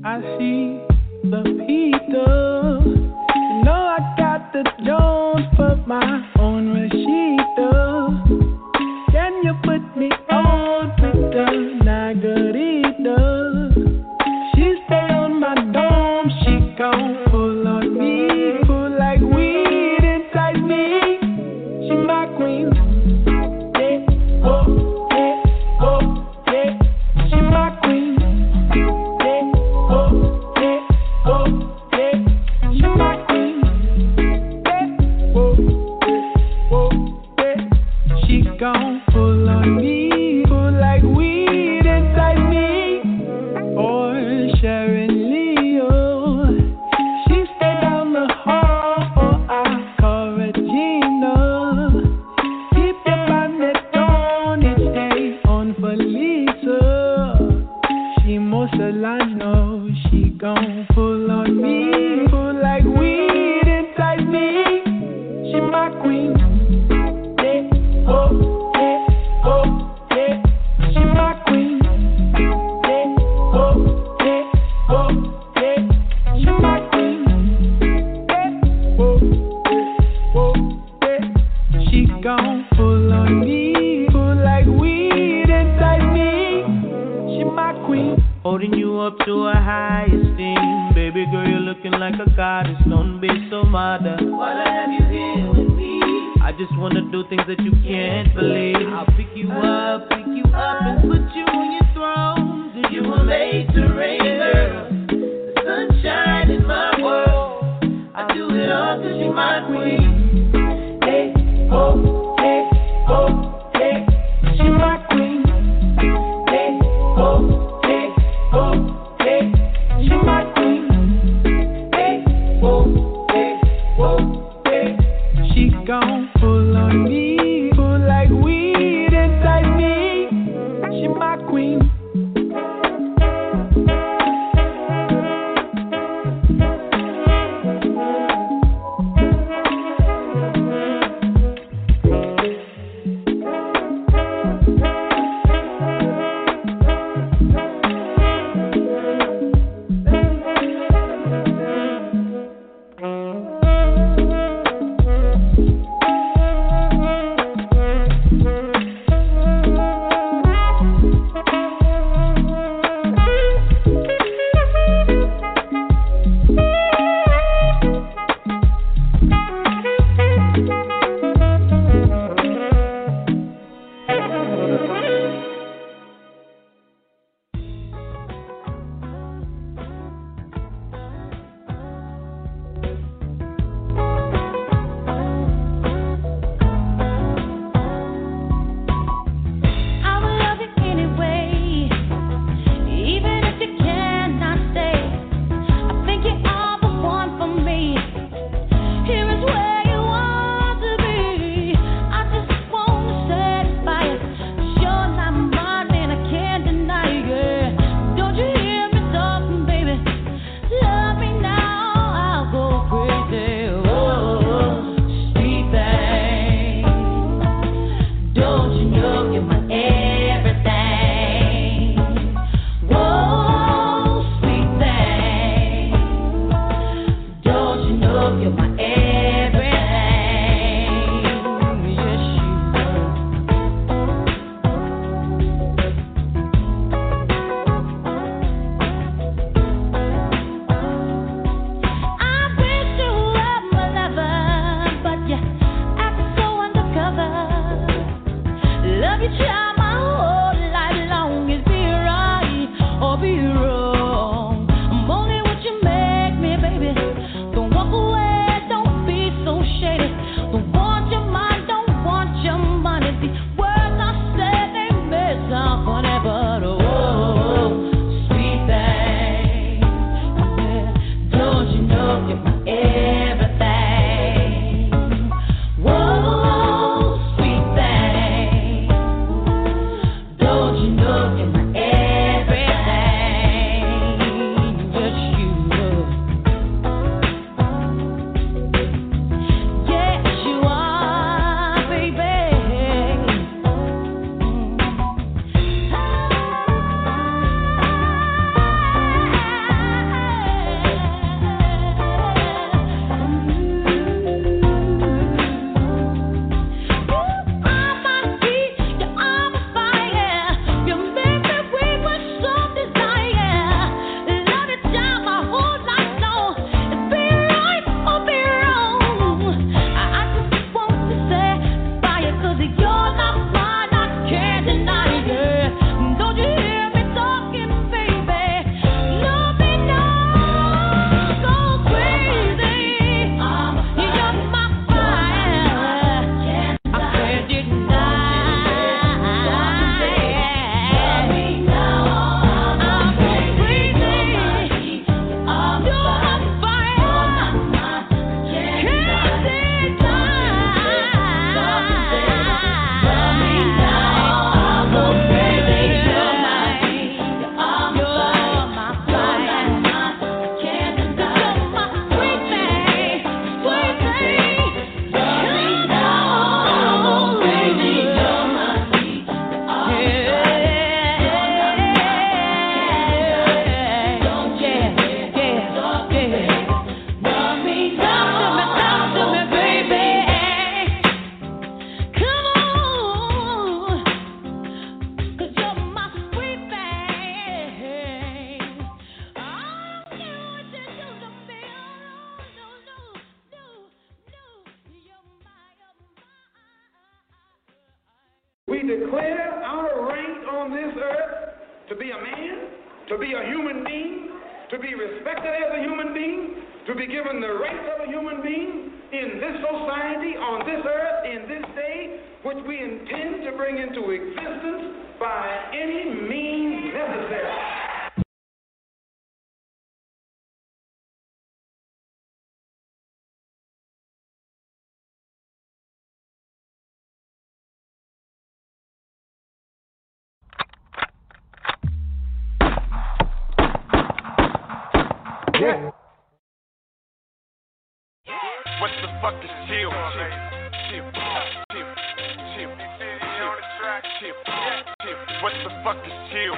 I see the Peter. You know I got the Jones for my own Rashida. Can you put me on with the Nagarita? She stay on my dome, she gon' pull on me, pull like weed inside me. She my queen, yeah, oh, yeah, oh, yeah. She my queen, yeah, oh, yeah, oh, yeah. She my queen, yeah, oh, yeah, oh, yeah. She gon' pull on me, pull like weed inside me. Or Sharon Leo, she stay down the hall, or I call Regina. Keep your bonnet on each day on Felisa. She Mussolano, she gon' pull on me, pull like weed inside me. She my queen, yeah, oh, yeah, oh, yeah. She my queen, yeah, oh, yeah, oh, yeah. She my queen, yeah, oh, yeah, oh, yeah. She gon' pull on me, pull like weed inside me. She my queen. Holding you up to a high esteem. Baby girl, you're looking like a goddess. Don't be so mad. Why have you here with me? I just wanna do things that you can't believe. I'll pick you up and put you on your throne. Cause you were made to reign, girl. The sunshine in my world. I do it all cause you're my queen. Hey, oh, hey, oh, hey. She my queen. Hey, oh, hey, oh, hey. She my queen. Hey, oh, hey, oh, hey. She gon' pull on me, pull like weed inside me. She my queen. we declare our right on this earth to be a man, to be a human being, to be respected as a human being, to be given the rights of a human being in this society, on this earth, in this day, which we intend to bring into existence by any means necessary. Yeah. What the fuck is chill? Chill. What the fuck is chill?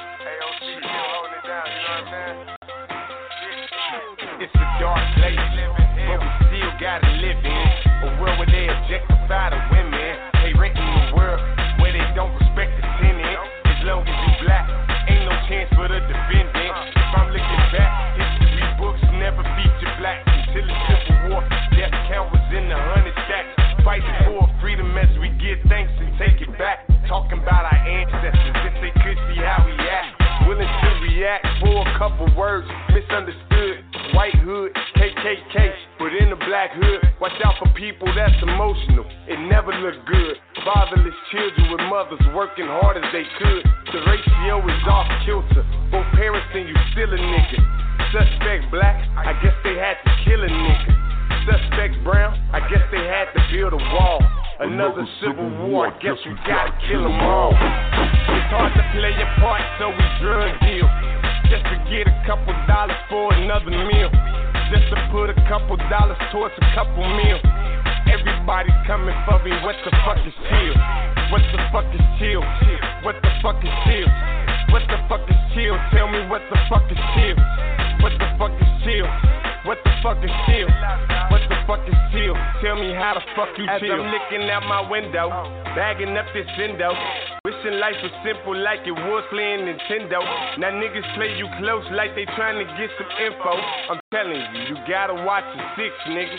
It's a dark place, but we still gotta live in a world where they objectify the women. They renting the world where they don't respect the tenant. As long as you black, ain't no chance for the defendant. If I'm looking back, history books never feature black until the Civil War. Death count was in the 100 stacks. Fighting for freedom as we give thanks and take it back. Talking about our ancestors, if they could see how we act. Willing to react for a couple words, misunderstood. White hood, KKK, but in the black hood. Watch out for people that's emotional, it never look good. Fatherless children with mothers working hard as they could. The ratio is off kilter, both parents and you still a nigga. Suspect black, I guess they had to kill a nigga. Suspects brown, I guess they had to build a wall. Another civil war, I guess we gotta kill them all. It's hard to play your part, so we drug deal. Just to get a couple dollars for another meal. Just to put a couple dollars towards a couple meals. Everybody coming for me, what the fuck is chill? What the fuck is chill? What the fuck is chill? What the fuck is chill? Tell me what the fuck is chill? What the fuck is chill? What the fuck is chill? What the fuck is chill? Tell me how the fuck you chill. As I'm looking out my window, bagging up this endo, wishing life was simple like it was playing Nintendo. Now niggas play you close like they trying to get some info. I'm telling you, you gotta watch the 6, nigga.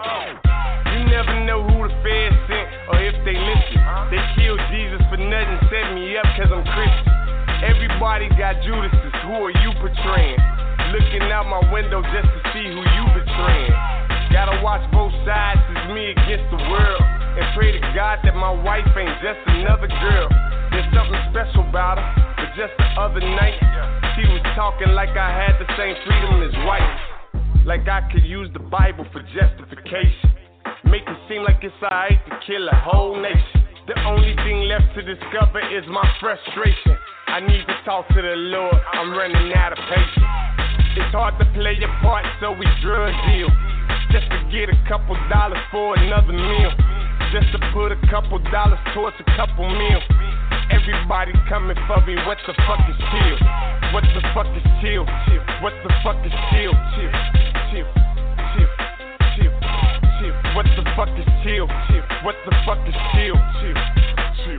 You never know who the feds sent or if they listen. They killed Jesus for nothing, set me up cause I'm Christian. Everybody got Judases, who are you portraying? Looking out my window just to see who you betraying. Gotta watch both sides, it's me against the world. And pray to God that my wife ain't just another girl. There's something special about her, but just the other night, she was talking like I had the same freedom as white. Like I could use the Bible for justification. Make it seem like it's alright to kill a whole nation. The only thing left to discover is my frustration. I need to talk to the Lord, I'm running out of patience. It's hard to play your part, so we drug deal. Just to get a couple dollars for another meal. Just to put a couple dollars towards a couple meals. Everybody coming for me, what the fuck is chill? What the fuck is chill? What the fuck is chill? Chill. What the fuck is chill? What the fuck is chill? Chill.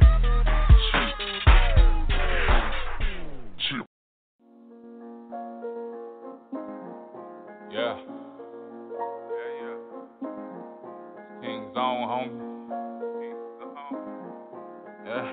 Yeah. King Zone, homie. Yeah.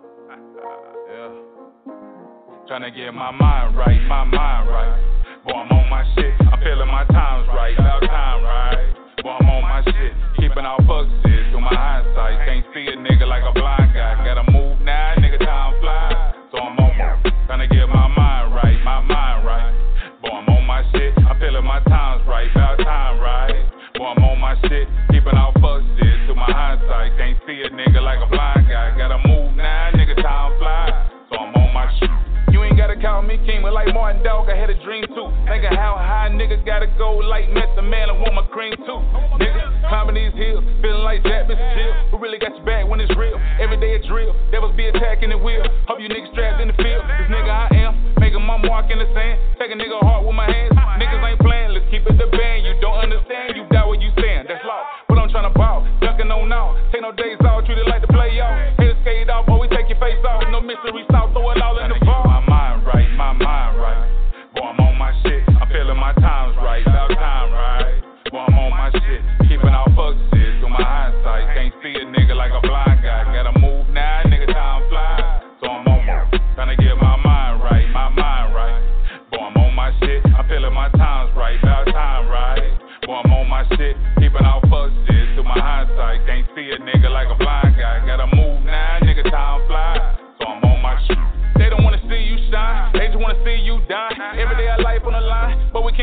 Tryna get my mind right. Boy, I'm on my shit. I'm feeling my times right. About time, right? Boy, I'm on my shit. Keeping all bucks through my hindsight. Can't see a nigga like a blind guy. Gotta move now, nigga, time fly. So I'm on my. Tryna get my mind right. Boy, I'm on my shit. I'm feeling my times right. About time, right? Boy, I'm on my shit. Keeping all fuck shit through my hindsight. Can't see a nigga like a blind guy. Gotta move now, nigga, time fly. So I'm on my shit. You ain't gotta call me king, but like Martin Dog, I had a dream too. Thinking how high nigga gotta go like Method Man, I want my cream too. Nigga, climbing these hills, feeling like that, Mr. Jill. Who really got your back when it's real? Every day a drill, devils be attacking the wheel. Hope you niggas trapped in the field. This nigga I am, making my mark in the sand. Take a nigga heart with my hands. Niggas ain't playing, let's keep it the band. You don't understand, you doubt what you saying, that's law. But I'm tryna ball, ducking on out. Take no days off, treat it like the play off. Hit a skate off, boy, we take your face off. No mystery sauce, throw it all in the ball. My mind right. Boy, I'm on my shit. I'm feeling my times right. About time, right? Boy, I'm on my shit. Keeping all fuck shit through my hindsight. Can't see a nigga like a blind guy. Gotta move now, nigga, time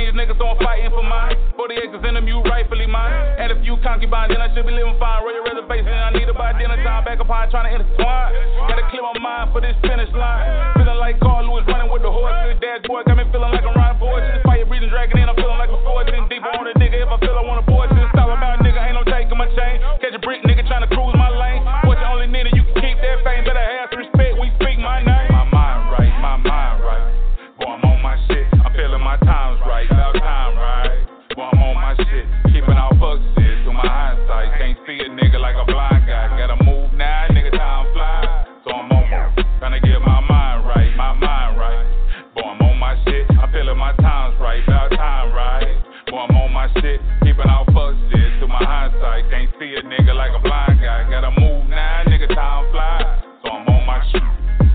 these niggas, so I'm fighting for mine. 40 acres in them, you rightfully mine. Had a few concubines, then I should be living fine. Royal reservation, I need to buy dinner time. Back upon trying to intertwine. Gotta clear my mind for this finish line. Feeling like Carl Lewis running with the horse. Good dashboard got me feeling like I'm riding forward. Just fire breathing dragon in, I'm feeling like a force. Then deeper on a nigga, if I feel I wanna board. Just stop about nigga, ain't no taking my chain. Catch a brick nigga trying to cruise my lane. What's the only nigga you can keep that fame? Better have some respect, we speak my name. My mind right, my mind right. Boy, I'm on my shit. I'm feeling my times right. About time right. Boy, I'm on my shit. Keeping all fucks shit through my hindsight. Can't see a nigga like a blind guy. Gotta move now, nigga, time fly. So I'm on my, trying to get my mind right, my mind right. Boy, I'm on my shit. I'm feeling my times right. About time right. Boy, I'm on my shit. Keeping all fucks shit through my hindsight. Can't see a nigga like a blind guy. Gotta move now, nigga, time fly. So I'm on my shit.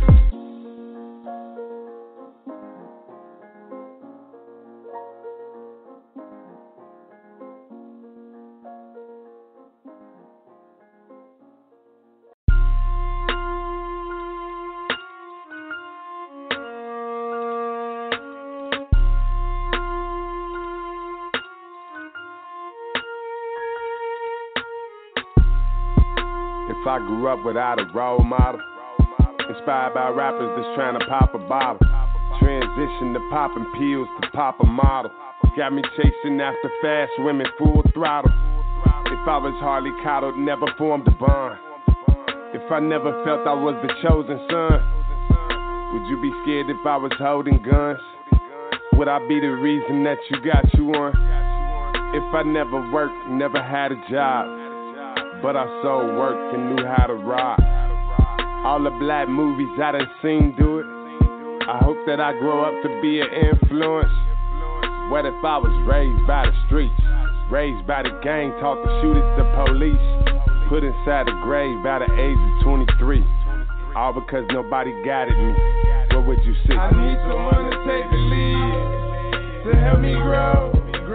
If I grew up without a role model, inspired by rappers that's trying to pop a bottle, transition to popping pills to pop a model, got me chasing after fast women full throttle. If I was hardly coddled, never formed a bond, if I never felt I was the chosen son, would you be scared if I was holding guns? Would I be the reason that you got you on? If I never worked, never had a job, but I sold work and knew how to rock. All the black movies I done seen do it. I hope that I grow up to be an influence. What if I was raised by the streets, raised by the gang, taught to shoot at the police, put inside the grave by the age of 23, all because nobody guided me? What would you say? I need someone to take the lead, to help me grow.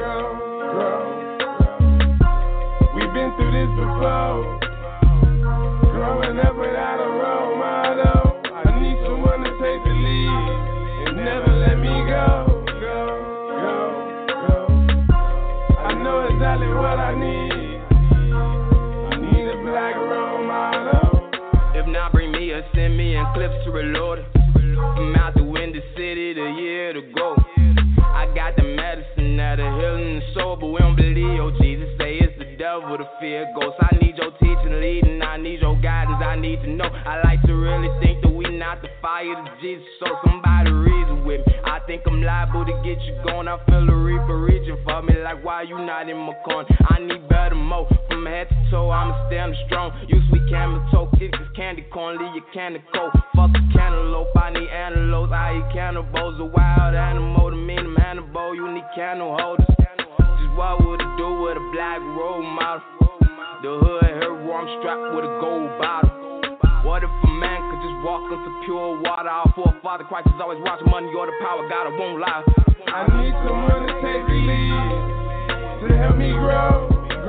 We've been through this before, growing up without a role model. I need someone to take the lead and never let me go. I know exactly what I need. I need a black role model. If not, bring me or send me and clips to reload it. I'm out to win the city the year to go. I got the medicine that'll heal the soul, but we don't believe. Oh, Jesus say it's the devil, the fear ghost. I need your teaching, leading. I need your guidance. I need to know. I like to really think that we not the fire to Jesus, so somebody reason with me. I think I'm liable to get you going. I feel the reaper reaching for me, like why you not in my corner? I need better mo from head to toe. I'ma stand strong. You sweet camel toe, kick this candy corn, leave your candy cold. Fuck a cantaloupe, I need antelopes. I eat cannibals, a wild animal to me, the manable. You need candle holders. Just what would it do with a black role model? The hood, her warm strapped with a gold bottle. What if a man could just walk into pure water? Our forefather Christ is always watching money or the power, God, I won't lie. I need someone to take the lead, to help me grow.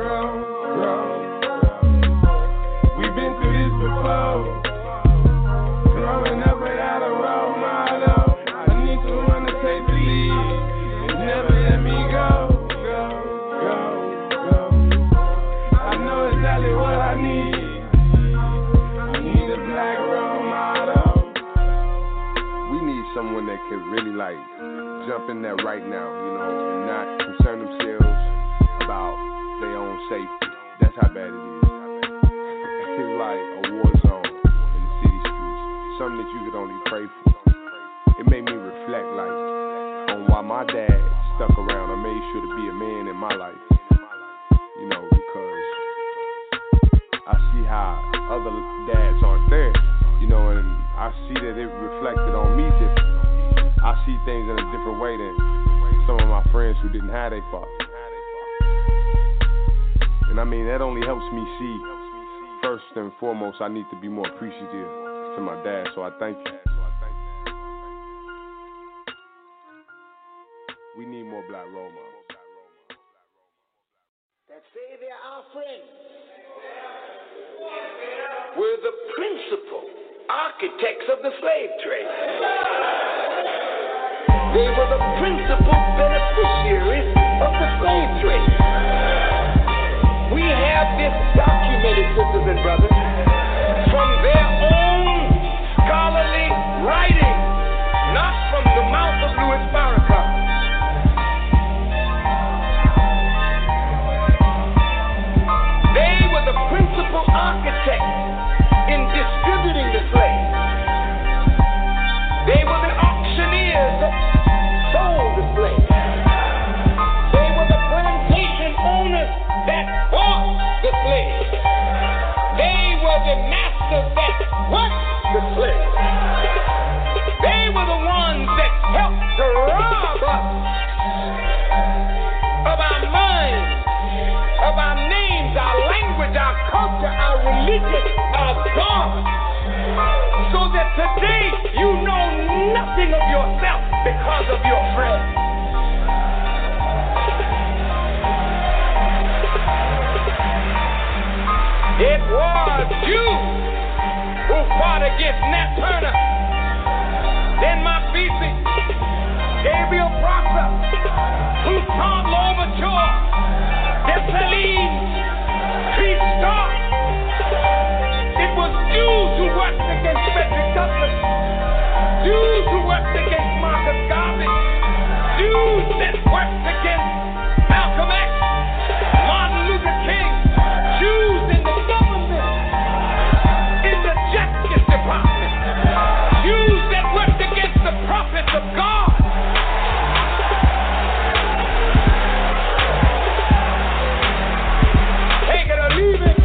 We've been through this before, growing up without a role model. I need someone to take the lead and never let me go. I know exactly what I need. Someone that can really like jump in there right now, you know, and not concern themselves about their own safety. That's how bad it is. It's like a war zone in the city streets, something that you could only pray for. It made me reflect like on why my dad stuck around. I made sure to be a man in my life, you know, because I see how other dads aren't there, you know, and I see that it reflected on me different. I see things in a different way than some of my friends who didn't have their father. And I mean, that only helps me see, first and foremost, I need to be more appreciative to my dad, so I thank you. We need more black role models. That say they're our friends. We're the principal architects of the slave trade. They were the principal beneficiaries of the slave trade. We have this documented, sisters and brothers, from their own scholarly writing, not from the mouth of Louis Farrakhan. They were the principal architects in distributing the slaves. They were the auctioneers that sold the slaves. They were the plantation owners that bought the slaves. They were the masters that worked the slaves. They were the ones that helped to rob us of our minds, of our names, our language, our culture, our religion, our God. So that today you know nothing of yourself because of your friends. It was you who fought against Nat Turner, then Mafisi, Gabriel Prosser, Toussaint Louverture, Dessalines, Keith Stark. It was Jews who worked against Frederick Douglass, Jews who worked against Marcus Garvey, Jews that worked against Malcolm X, Martin Luther King, Jews in the government, in the Justice Department, Jews that worked against the prophets of God. Take it or leave it.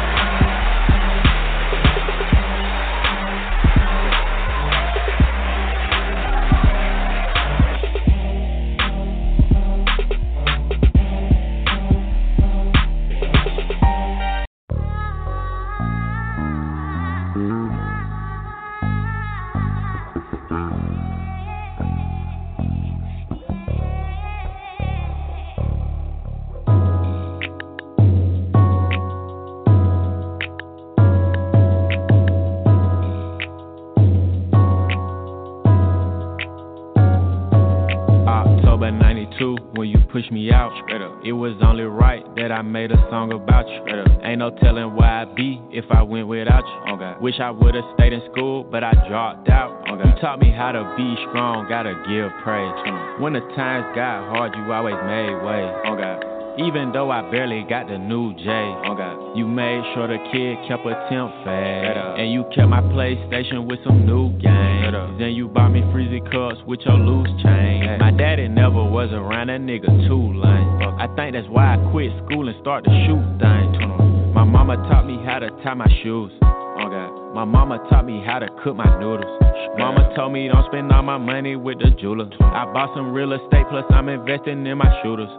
Push me out, it was only right that I made a song about you. Ain't no telling where I'd be if I went without you. Wish I would've stayed in school, but I dropped out. You taught me how to be strong, gotta give praise. When the times got hard, you always made way. Even though I barely got the new J, you made sure the kid kept a temp fast, and you kept my PlayStation with some new games. Then you bought me Freezy cups with your loose chain. My daddy never was around, that nigga too lame. I think that's why I quit school and started to shoot things. My mama taught me how to tie my shoes. My mama taught me how to cook my noodles. Mama told me don't spend all my money with the jeweler. I bought some real estate, plus I'm investing in my shooters.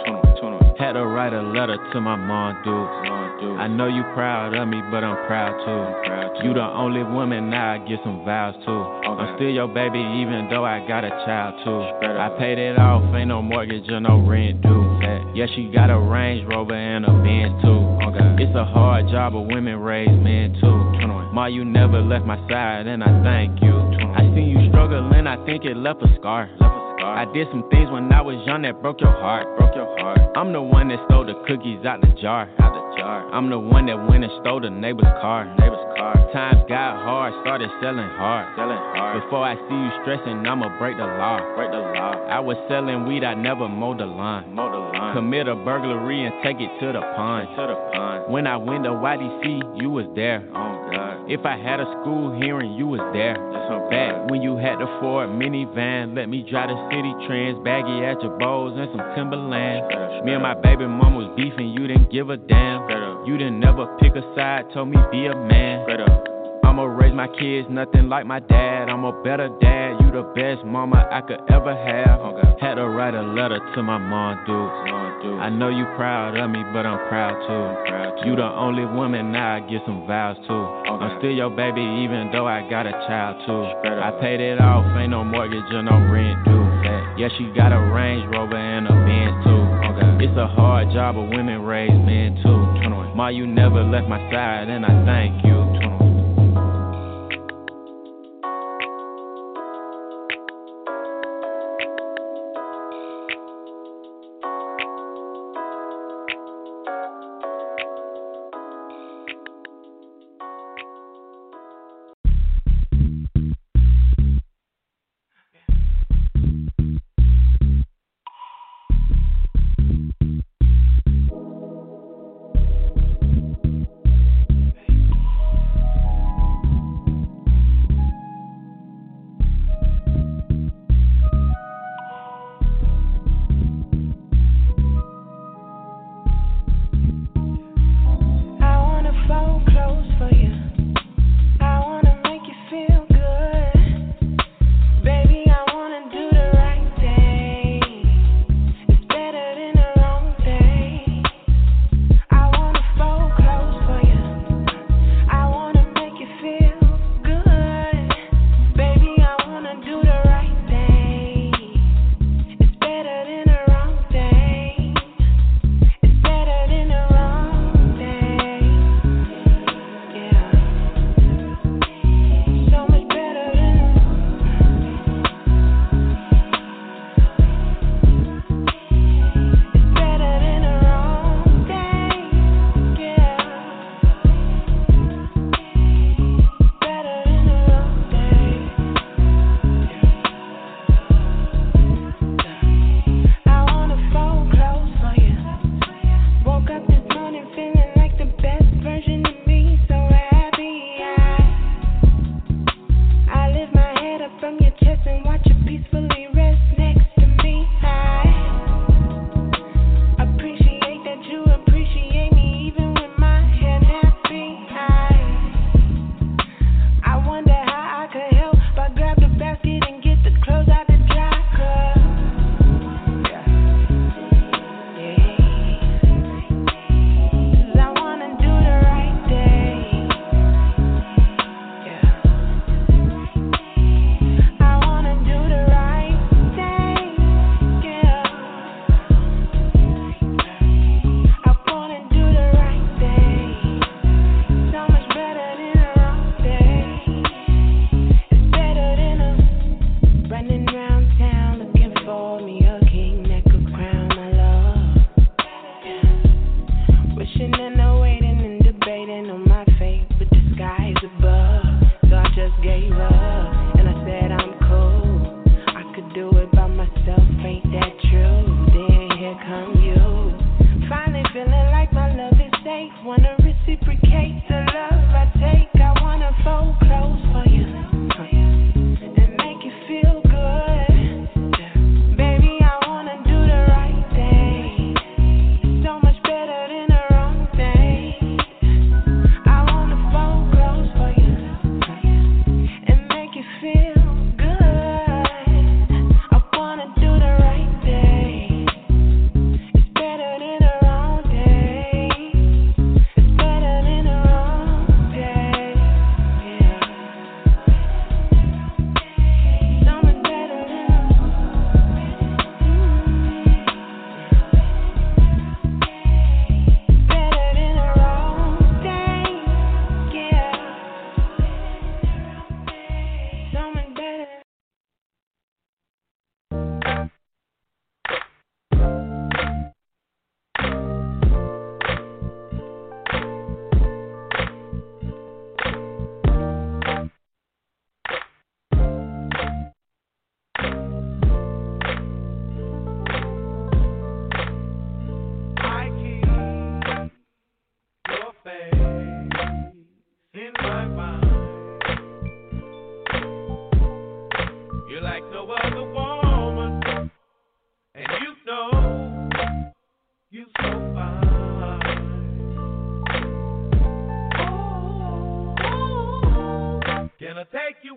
Had to write a letter to my mom, dude. I know you proud of me, but I'm proud too. You the only woman now I get some vows to. I'm still your baby, even though I got a child too. I paid it off, ain't no mortgage or no rent due. Yeah, she got a Range Rover and a Benz too. It's a hard job, but women raise men too. Ma, you never left my side, and I thank you. I seen you struggling, I think it left a scar. I did some things when I was young that broke your heart. I'm the one that stole the cookies out the jar. I'm the one that went and stole the neighbor's car. Times got hard, started selling hard. Before I see you stressing, I'ma break the law. I was selling weed, I never mowed the lawn. Commit a burglary and take it to the pond. When I went to YDC, you was there. If I had a school hearing, you was there. Back when you had the Ford minivan, let me drive the city trends, baggy at your bowls and some Timberland. Me and my baby mama was beefing, you didn't give a damn. You didn't never pick a side, told me be a man. I'ma raise my kids nothing like my dad. I'm a better dad, you the best mama I could ever have. Had to write a letter to my mom, dude. I know you proud of me, but I'm proud too. You the only woman now I get some vows to. I'm still your baby, even though I got a child too. I paid it off, ain't no mortgage or no rent due. Yeah, she got a Range Rover and a Benz too. It's a hard job, but women raise men too. Ma, you never left my side, and I thank you.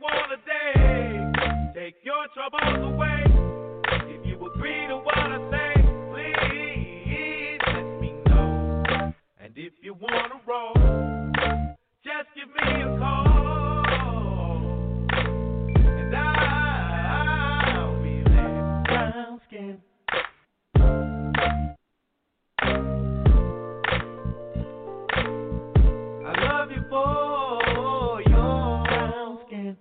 wanna date, take your troubles away. If you agree to what I say, please let me know. And if you wanna roll, just give me a call. And I'll be there. Brown skin. I love you for your brown skin.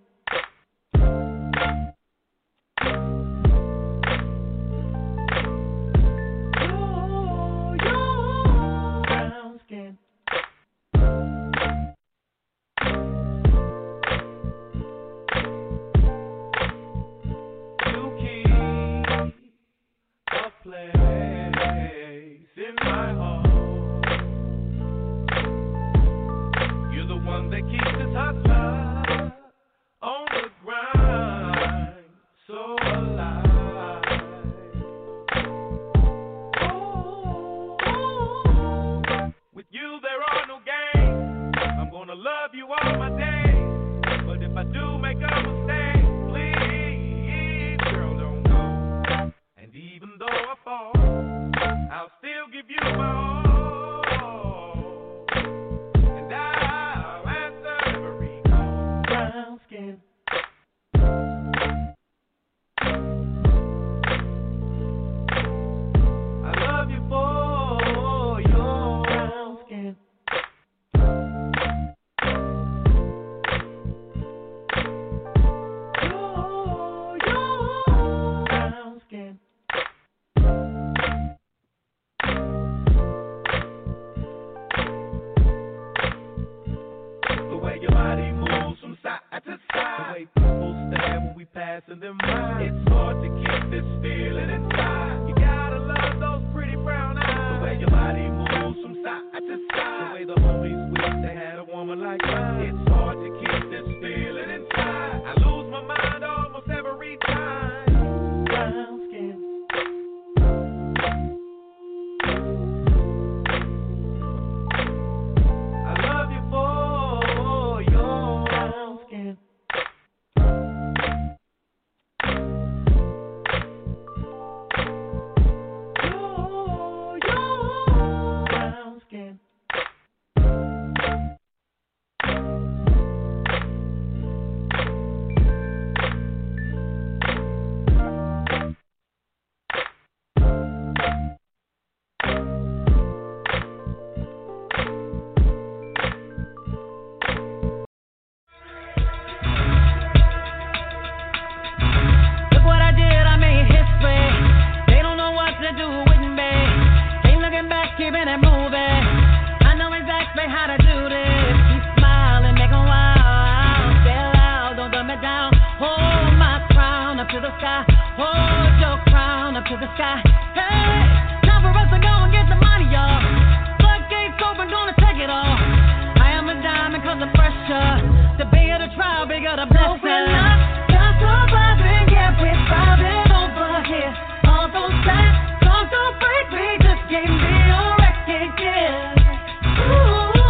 Your brown skin. You keep a place in my heart. You're the one that keeps this hustler on the grind, so alive. With you there are no games. I'm gonna love you all my days. But if I do make a mistake, please, girl, don't go. And even though I fall, I'll still give you my all. And I'll answer every call. Brown skin. I love you for your brown skin. Your brown skin. The way your body moves from side to side, the way people stare when we passing them by. It's hard to keep this feeling inside. You gotta love those pretty brown eyes. The way your body moves from side to side, the way the homies wish they had a woman like mine. It's hard to keep this feeling inside. I lose my mind almost every time. Brown skin. I love you for your brown skin. Your brown skin. Look what I did, I made history. They don't know what to do with me. Ain't looking back, keeping it moving. I know exactly how to do this. Keep smiling, make 'em wild. Stay loud, don't dumb it down. Hold my crown up to the sky. Hold your crown up to the sky. Hey, time for us to go and get the money, y'all. Floodgates open, gonna take it all. I am a diamond 'cause of pressure. The bigger the trial, bigger the blessing. Just surviving, yeah, we're thriving over here. All those times, songs don't break me, just gave me a record, yeah. Ooh,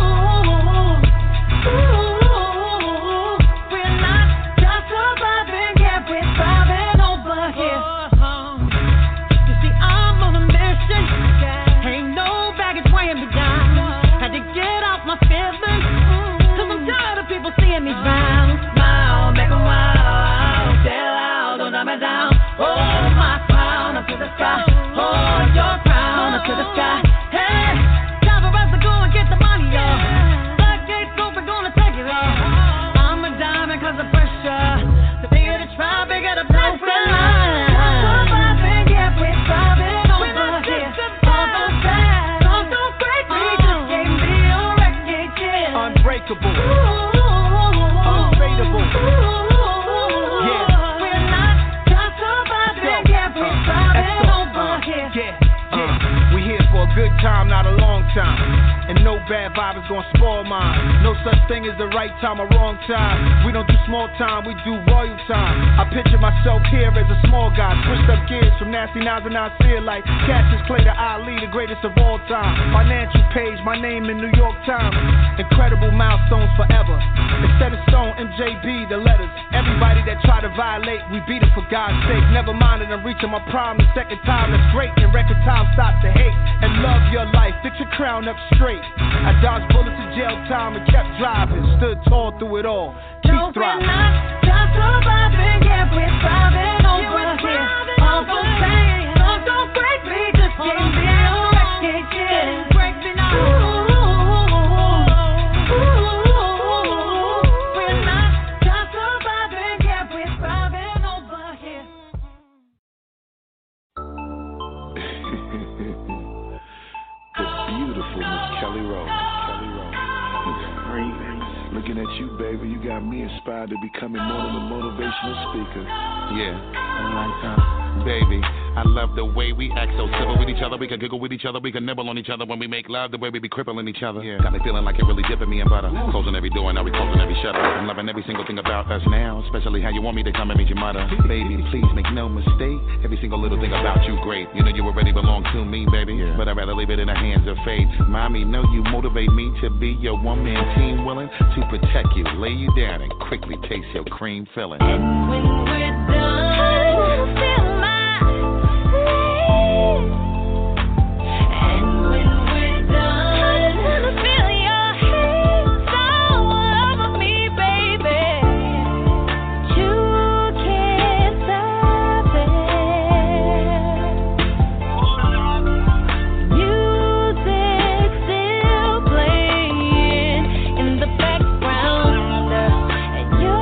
ooh, we're not just surviving, yeah, we're thriving over here. You see, I'm on a mission, ain't no baggage weighing me down. Had to get off my feelings, 'cause I'm tired of people seeing me drown. Smile, make 'em wild, stay loud, don't dumb it down. Hold my crown up to the sky, hold your crown up to the sky. Hey, time for us to go and get the money, y'all. Floodgates open, gonna take it all. I'm a diamond 'cause of pressure. The bigger the try, bigger the blessing. Just surviving, yeah, we're thriving over here. All those times, songs don't break me, just gave me a record, yeah. Unbreakable. Unfadable. Yeah. We're not just surviving, yeah, we're thriving over here. We here for a good time, not a long time. And no bad vibe is gonna spoil mine. No such thing is the right time or wrong time. We don't do small time, we do royal time. I picture myself here as a small guy, switched up gears from nasty nines and I feel like Cassius Clay to Ali, the greatest of all time. Financial page, my name in New York Times. Incredible milestones forever. Instead of stone, MJB, the letters. Everybody that try to violate, we beat it for God's sake. Never mind that I'm reaching my prime the second time. That's great. In record time, stop the hate and love your life. Fix your crown up straight. I dodged bullets in jail time and kept driving. Stood tall through it all. Keep thriving. Just surviving, yeah, we're thriving over here. All the pain, don't break me, just give me a record, yeah. Break me now. Looking at you, baby, you got me inspired to becoming more than a motivational speaker. Yeah, baby, I love the way we act so civil with each other. We can giggle with each other, we can nibble on each other when we make love. The way we be crippling each other. Yeah. Got me feeling like it really dipping me in butter. Closing every door, now we closing every shutter. I'm loving every single thing about us now, especially how you want me to come and meet your mother. Baby, please make no mistake. Every single little thing about you great. You know you already belong to me, baby. Yeah. But I'd rather leave it in the hands of fate. Mommy, know you motivate me to be your one-man team, willing to protect you, lay you down, and quickly taste your cream filling. And when we're done, feel my sleep. And when we're done, feel your hands all over me, baby. You can't stop it. Music still playing in the background, and you're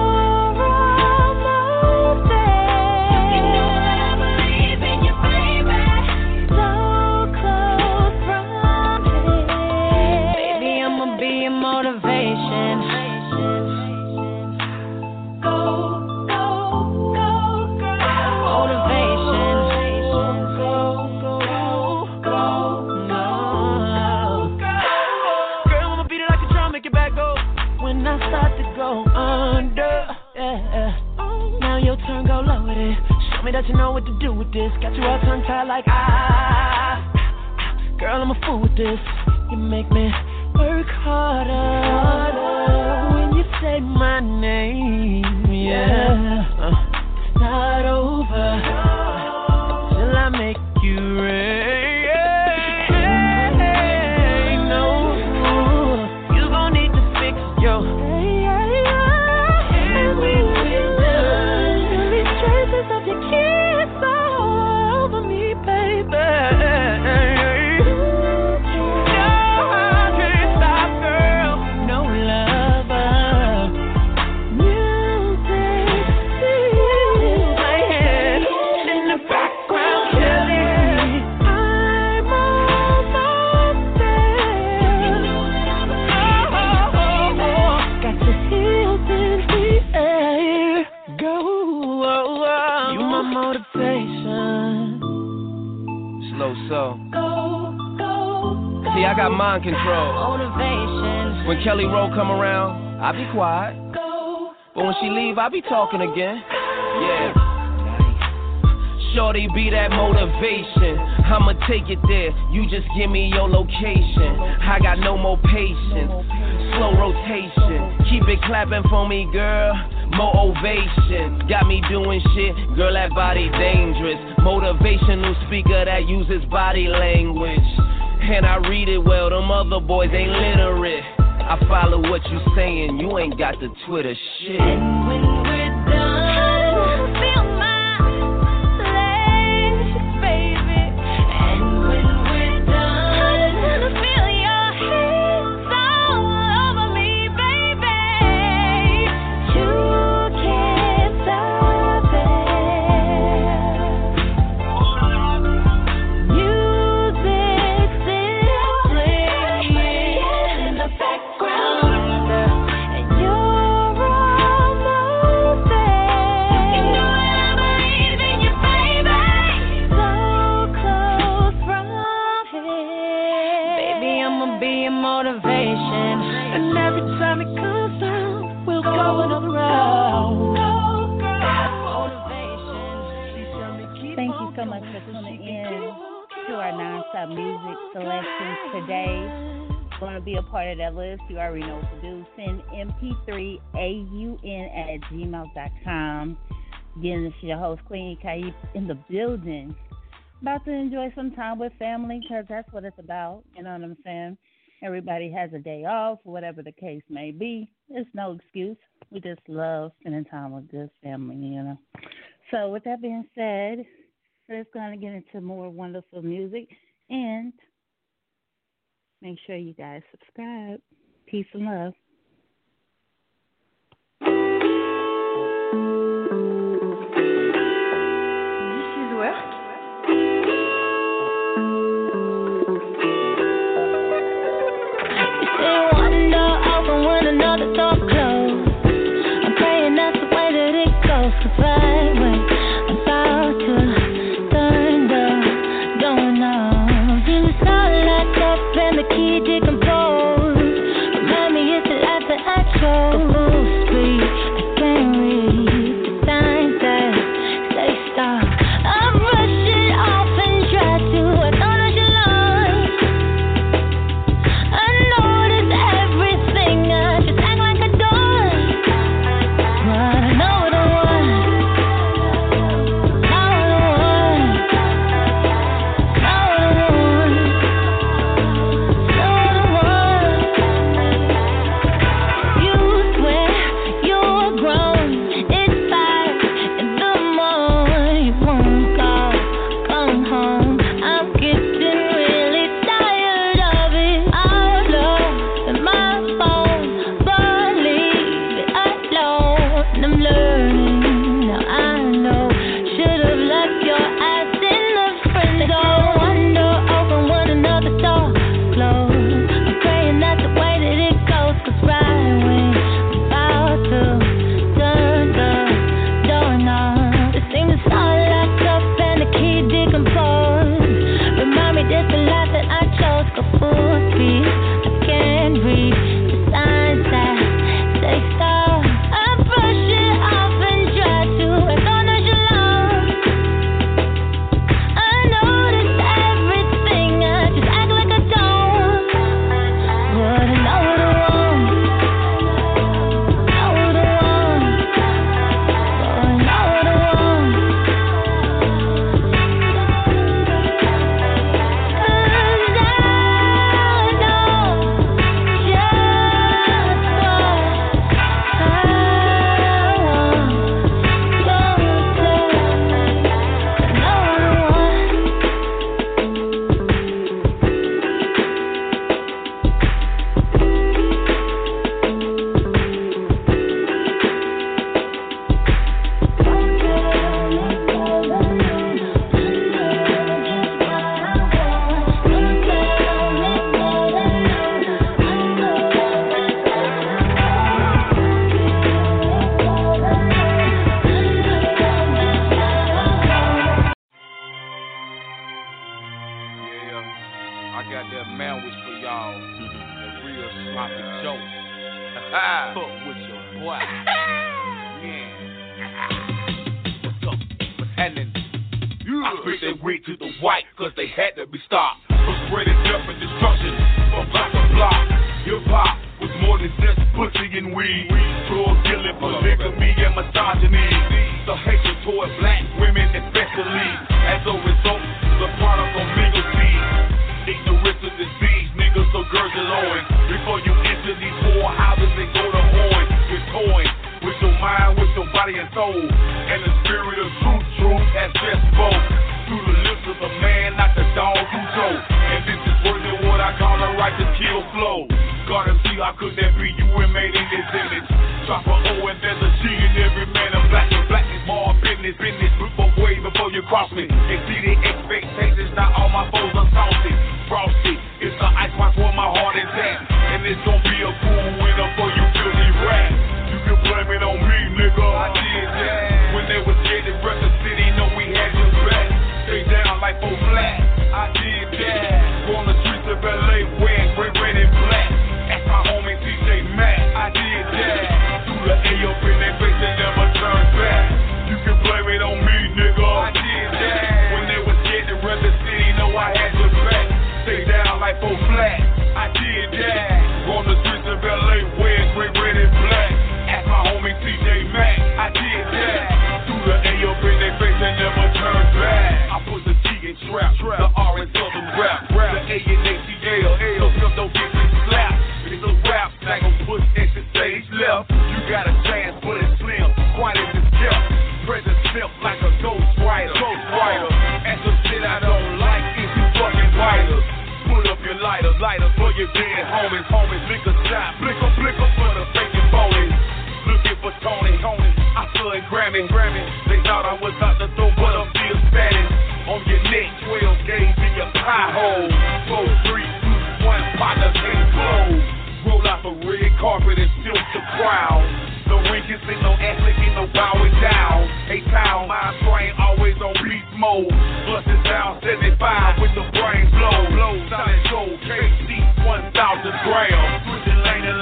almost there. You know that I believe in you, baby. So close from here. Baby, I'ma be your motivation. Go, go, go, go. Motivation. Go, go, go, go. Girl, I'ma beat it like a drum, make it back go. When I start to go under, yeah. Now your turn, go low with it. Show me that you know what to do with this. Got you all tongue tied like girl, I'm a fool with this. You make me work harder when you say my name, yeah. It's not over till I make you rain. No, you gon' need to fix your. And when we're done, these traces of your kiss all over me, baby. So, see, I got mind control. Motivation. When Kelly Rowe come around, I be quiet. But when she leave, I be talking again. Yeah. Shorty be that motivation. I'ma take it there. You just give me your location. I got no more patience. Slow rotation. Keep it clapping for me, girl. More ovation, got me doing shit, girl, that body dangerous. Motivational speaker that uses body language. And I read it well, them other boys ain't literate. I follow what you saying, you ain't got the Twitter shit. And when we're done, feel my legs, baby. And when we're done, feel your hands all over me, baby. You can't stop it. Music still playing in the background, and you're almost much for tuning in to our non-stop music selections today. Want to be a part of that list? You already know what to do. Send mp3aun@gmail.com. Again, this is your host, Queen Kaif, in the building. About to enjoy some time with family, because that's what it's about. You know what I'm saying? Everybody has a day off, whatever the case may be. It's no excuse. We just love spending time with this family, you know. So with that being said, let's go and get into more wonderful music. And make sure you guys subscribe. Peace and love. This is where? One door open when another door closed. I'm praying that's the way that it goes. 'Cause right when I'm about to turn the doorknob, you start locked up and the key decomposed. Remind me it's the life that I chose. Go full speed, I can't read the signs that say stop. I brush it off and try to acknowledge your lies. I notice everything, I just act like I don't. But I know the one, know the one, know the one, know the one. You swear you're grown, it's 5 in the morning, you won't come home. I'm getting really tired of it. All up in my phone, but leave it alone. I'm learning, now I know. Should've left your ass in the friend zone. One door open when another door closed. I'm praying that's the way that it goes. 'Cause right when I'm about to turn the doorknob, it seems it's all locked up and the key decomposed. Remind me this the life that I chose. Go full speed, I can't read the signs that say stop. I brush it off and try to acknowledge your love. I notice everything, I just act like I don't. But I know the one, know the one, but I know the one. 'Cause I know just I got that sandwich for y'all. That real sloppy Joe. Fuck with your boy. Yeah. What's up? What's happening? I spit that weed to the white, cause they had to be stopped. For spreading death and destruction from block to block. Hip hop was more than just pussy and weed. Drug dealing, polygamy and misogyny. The hatred toward black women especially. As a result, the product of legal seed. Ignorance of disease, niggas, so girls are lowing. Before you enter these 4 houses and go to horn, you're toying with your mind, with your body and soul. And the spirit of truth has just spoke. Through the lips of a man, not the dog who told. And this is worth of what I call a right to kill flow. God and see how could that be? You were made in this image. Drop a O and there's a G in every man. I'm black and black is more business. Before way before you cross me. Exceeding expectations, not all my foes are salty. Frosty, it's the ice box where my heart is at. And it's gonna be a cool winter for you filthy rats. You can blame it on me, nigga. I did that. When they was scared to rest the city, know we had your back. Stay down like 4 flat. I did that. On the streets of LA, wearing red and black. That's my homie TJ Mack. I did that. Through the A up in lipo flat. I did that. On the streets of LA, wearing gray, red, and black. Ask my homie TJ Maxx, I did that. Threw the A up in their face and never turned back. I put the T in trap, the R in Southern rap, the A in ATL, so don't get me slapped. It's a rap, like a push extra stage left. You got a chance, but it's slim, quite as it's kept. Present simp like a ghost rider. And some shit I don't like is you fucking writers. Put up your lighters for your dead homies. Lick a shot, flick up for the faking bonies. Looking for Tony, I stood Grammy. They thought I was out the door, but I'm still standing. On your neck, 12 gauge in your pie hole. 4, 3, 2, 1, partner can't close. Roll out a red carpet and silk the crowd. No wrinkles in no ass licking, no bowing down. A-Town, my brain always on beast mode. Bustin' down 75 with the brain blow. Solid gold, KC, 1,000 grams. Switching lane and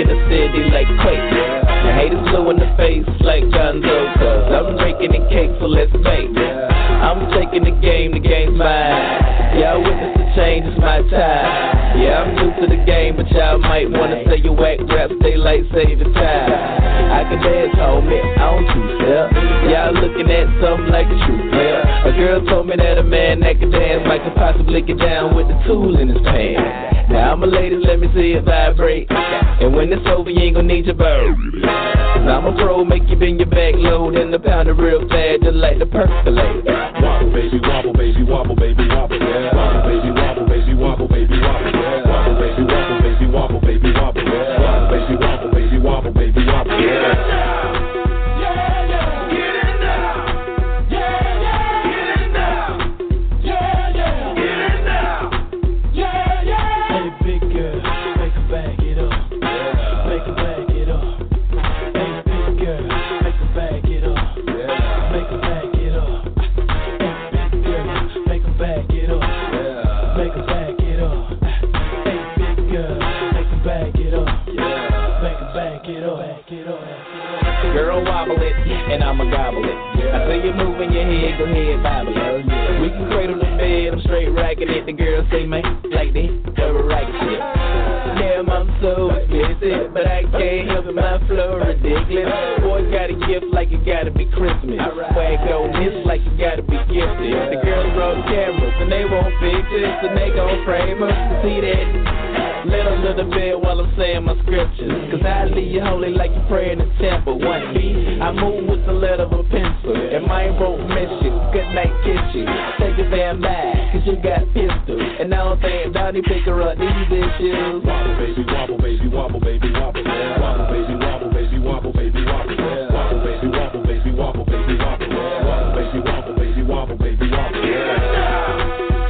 in the city like Quake. The haters blue in the face like Gonzo, cause I'm breaking the cake, so let's make. I'm taking the game's mine. Y'all witness the change, it's my time. Yeah, I'm new to the game, but y'all might wanna say you whack rap, stay like save your time. I can dance, homie, I don't two-step. Y'all looking at something like a true player. A girl told me that a man that can dance might could possibly get down with the tool in his pants. Now I'm a lady, let me see it vibrate. And when it's over, you ain't gonna need your bird. I'm a pro, make you bend your back low, then the pounder real fast, just like the percolate. Wobble, baby, wobble, baby, wobble, baby, wobble, yeah. Wobble, baby, wobble, baby, wobble, baby, wobble, yeah. Wobble, baby, wobble, baby, wobble, baby, wobble, yeah. Wobble, baby, wobble, baby, wobble, baby, wobble, yeah. Girl, wobble it, and I'ma gobble it. I say you moving your head, go ahead, bobble it. We can cradle the bed, I'm straight rocking it. The girls say, man, like this, cover right shit. Damn, I'm so explicit, but I can't help it, my flow ridiculous. Boy, got a gift like it gotta be Christmas. Swag don't miss like you gotta be gifted. The girls roll cameras, and they want pictures, and they gon' frame us. See that? Let a little bit while I'm saying my scriptures. Cause I leave you holy like you pray in the temple. 1B, I move with the letter of a pencil. And my won't miss you. Good night, kiss you. Take your damn back, cause you got pistol. And I don't think Donnie pick her up these issues. Wobble, baby, wobble, baby, wobble, baby, wobble, yeah. Wobble, baby, wobble, baby, wobble, baby, wobble, yeah. Wobble, baby, wobble, baby, wobble, baby, wobble, yeah. Wobble, baby, wobble, baby, wobble, baby, wobble, yeah.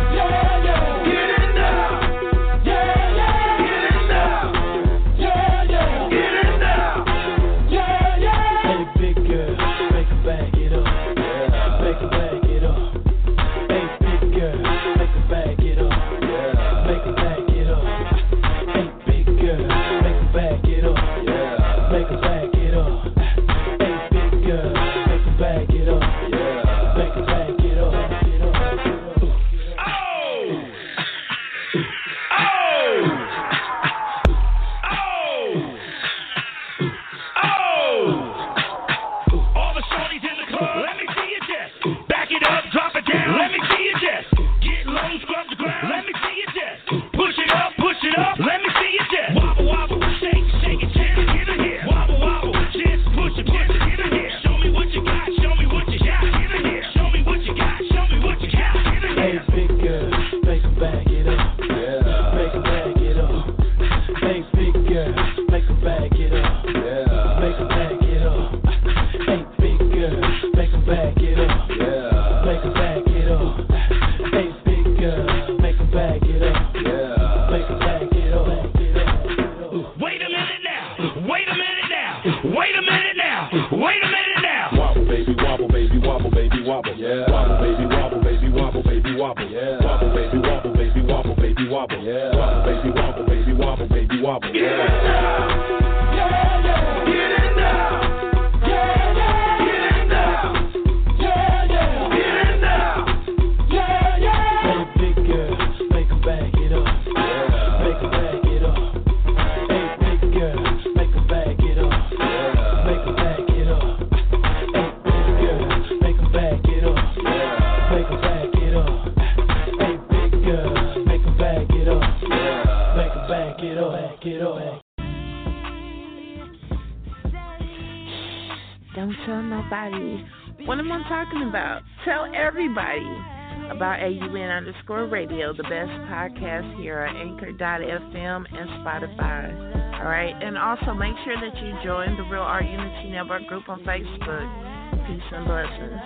About AUN_radio, the best podcast here at Anchor.fm and Spotify. All right, and also make sure that you join the Real Art Unity Network group on Facebook. Peace and blessings.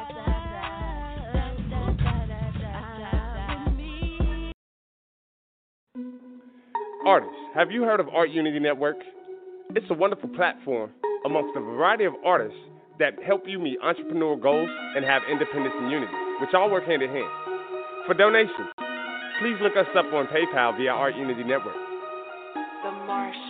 Artists, have you heard of Art Unity Network? It's a wonderful platform amongst a variety of artists that help you meet entrepreneurial goals and have independence and unity, which all work hand in hand. For donations, please look us up on PayPal via Art Unity Network. The Martian.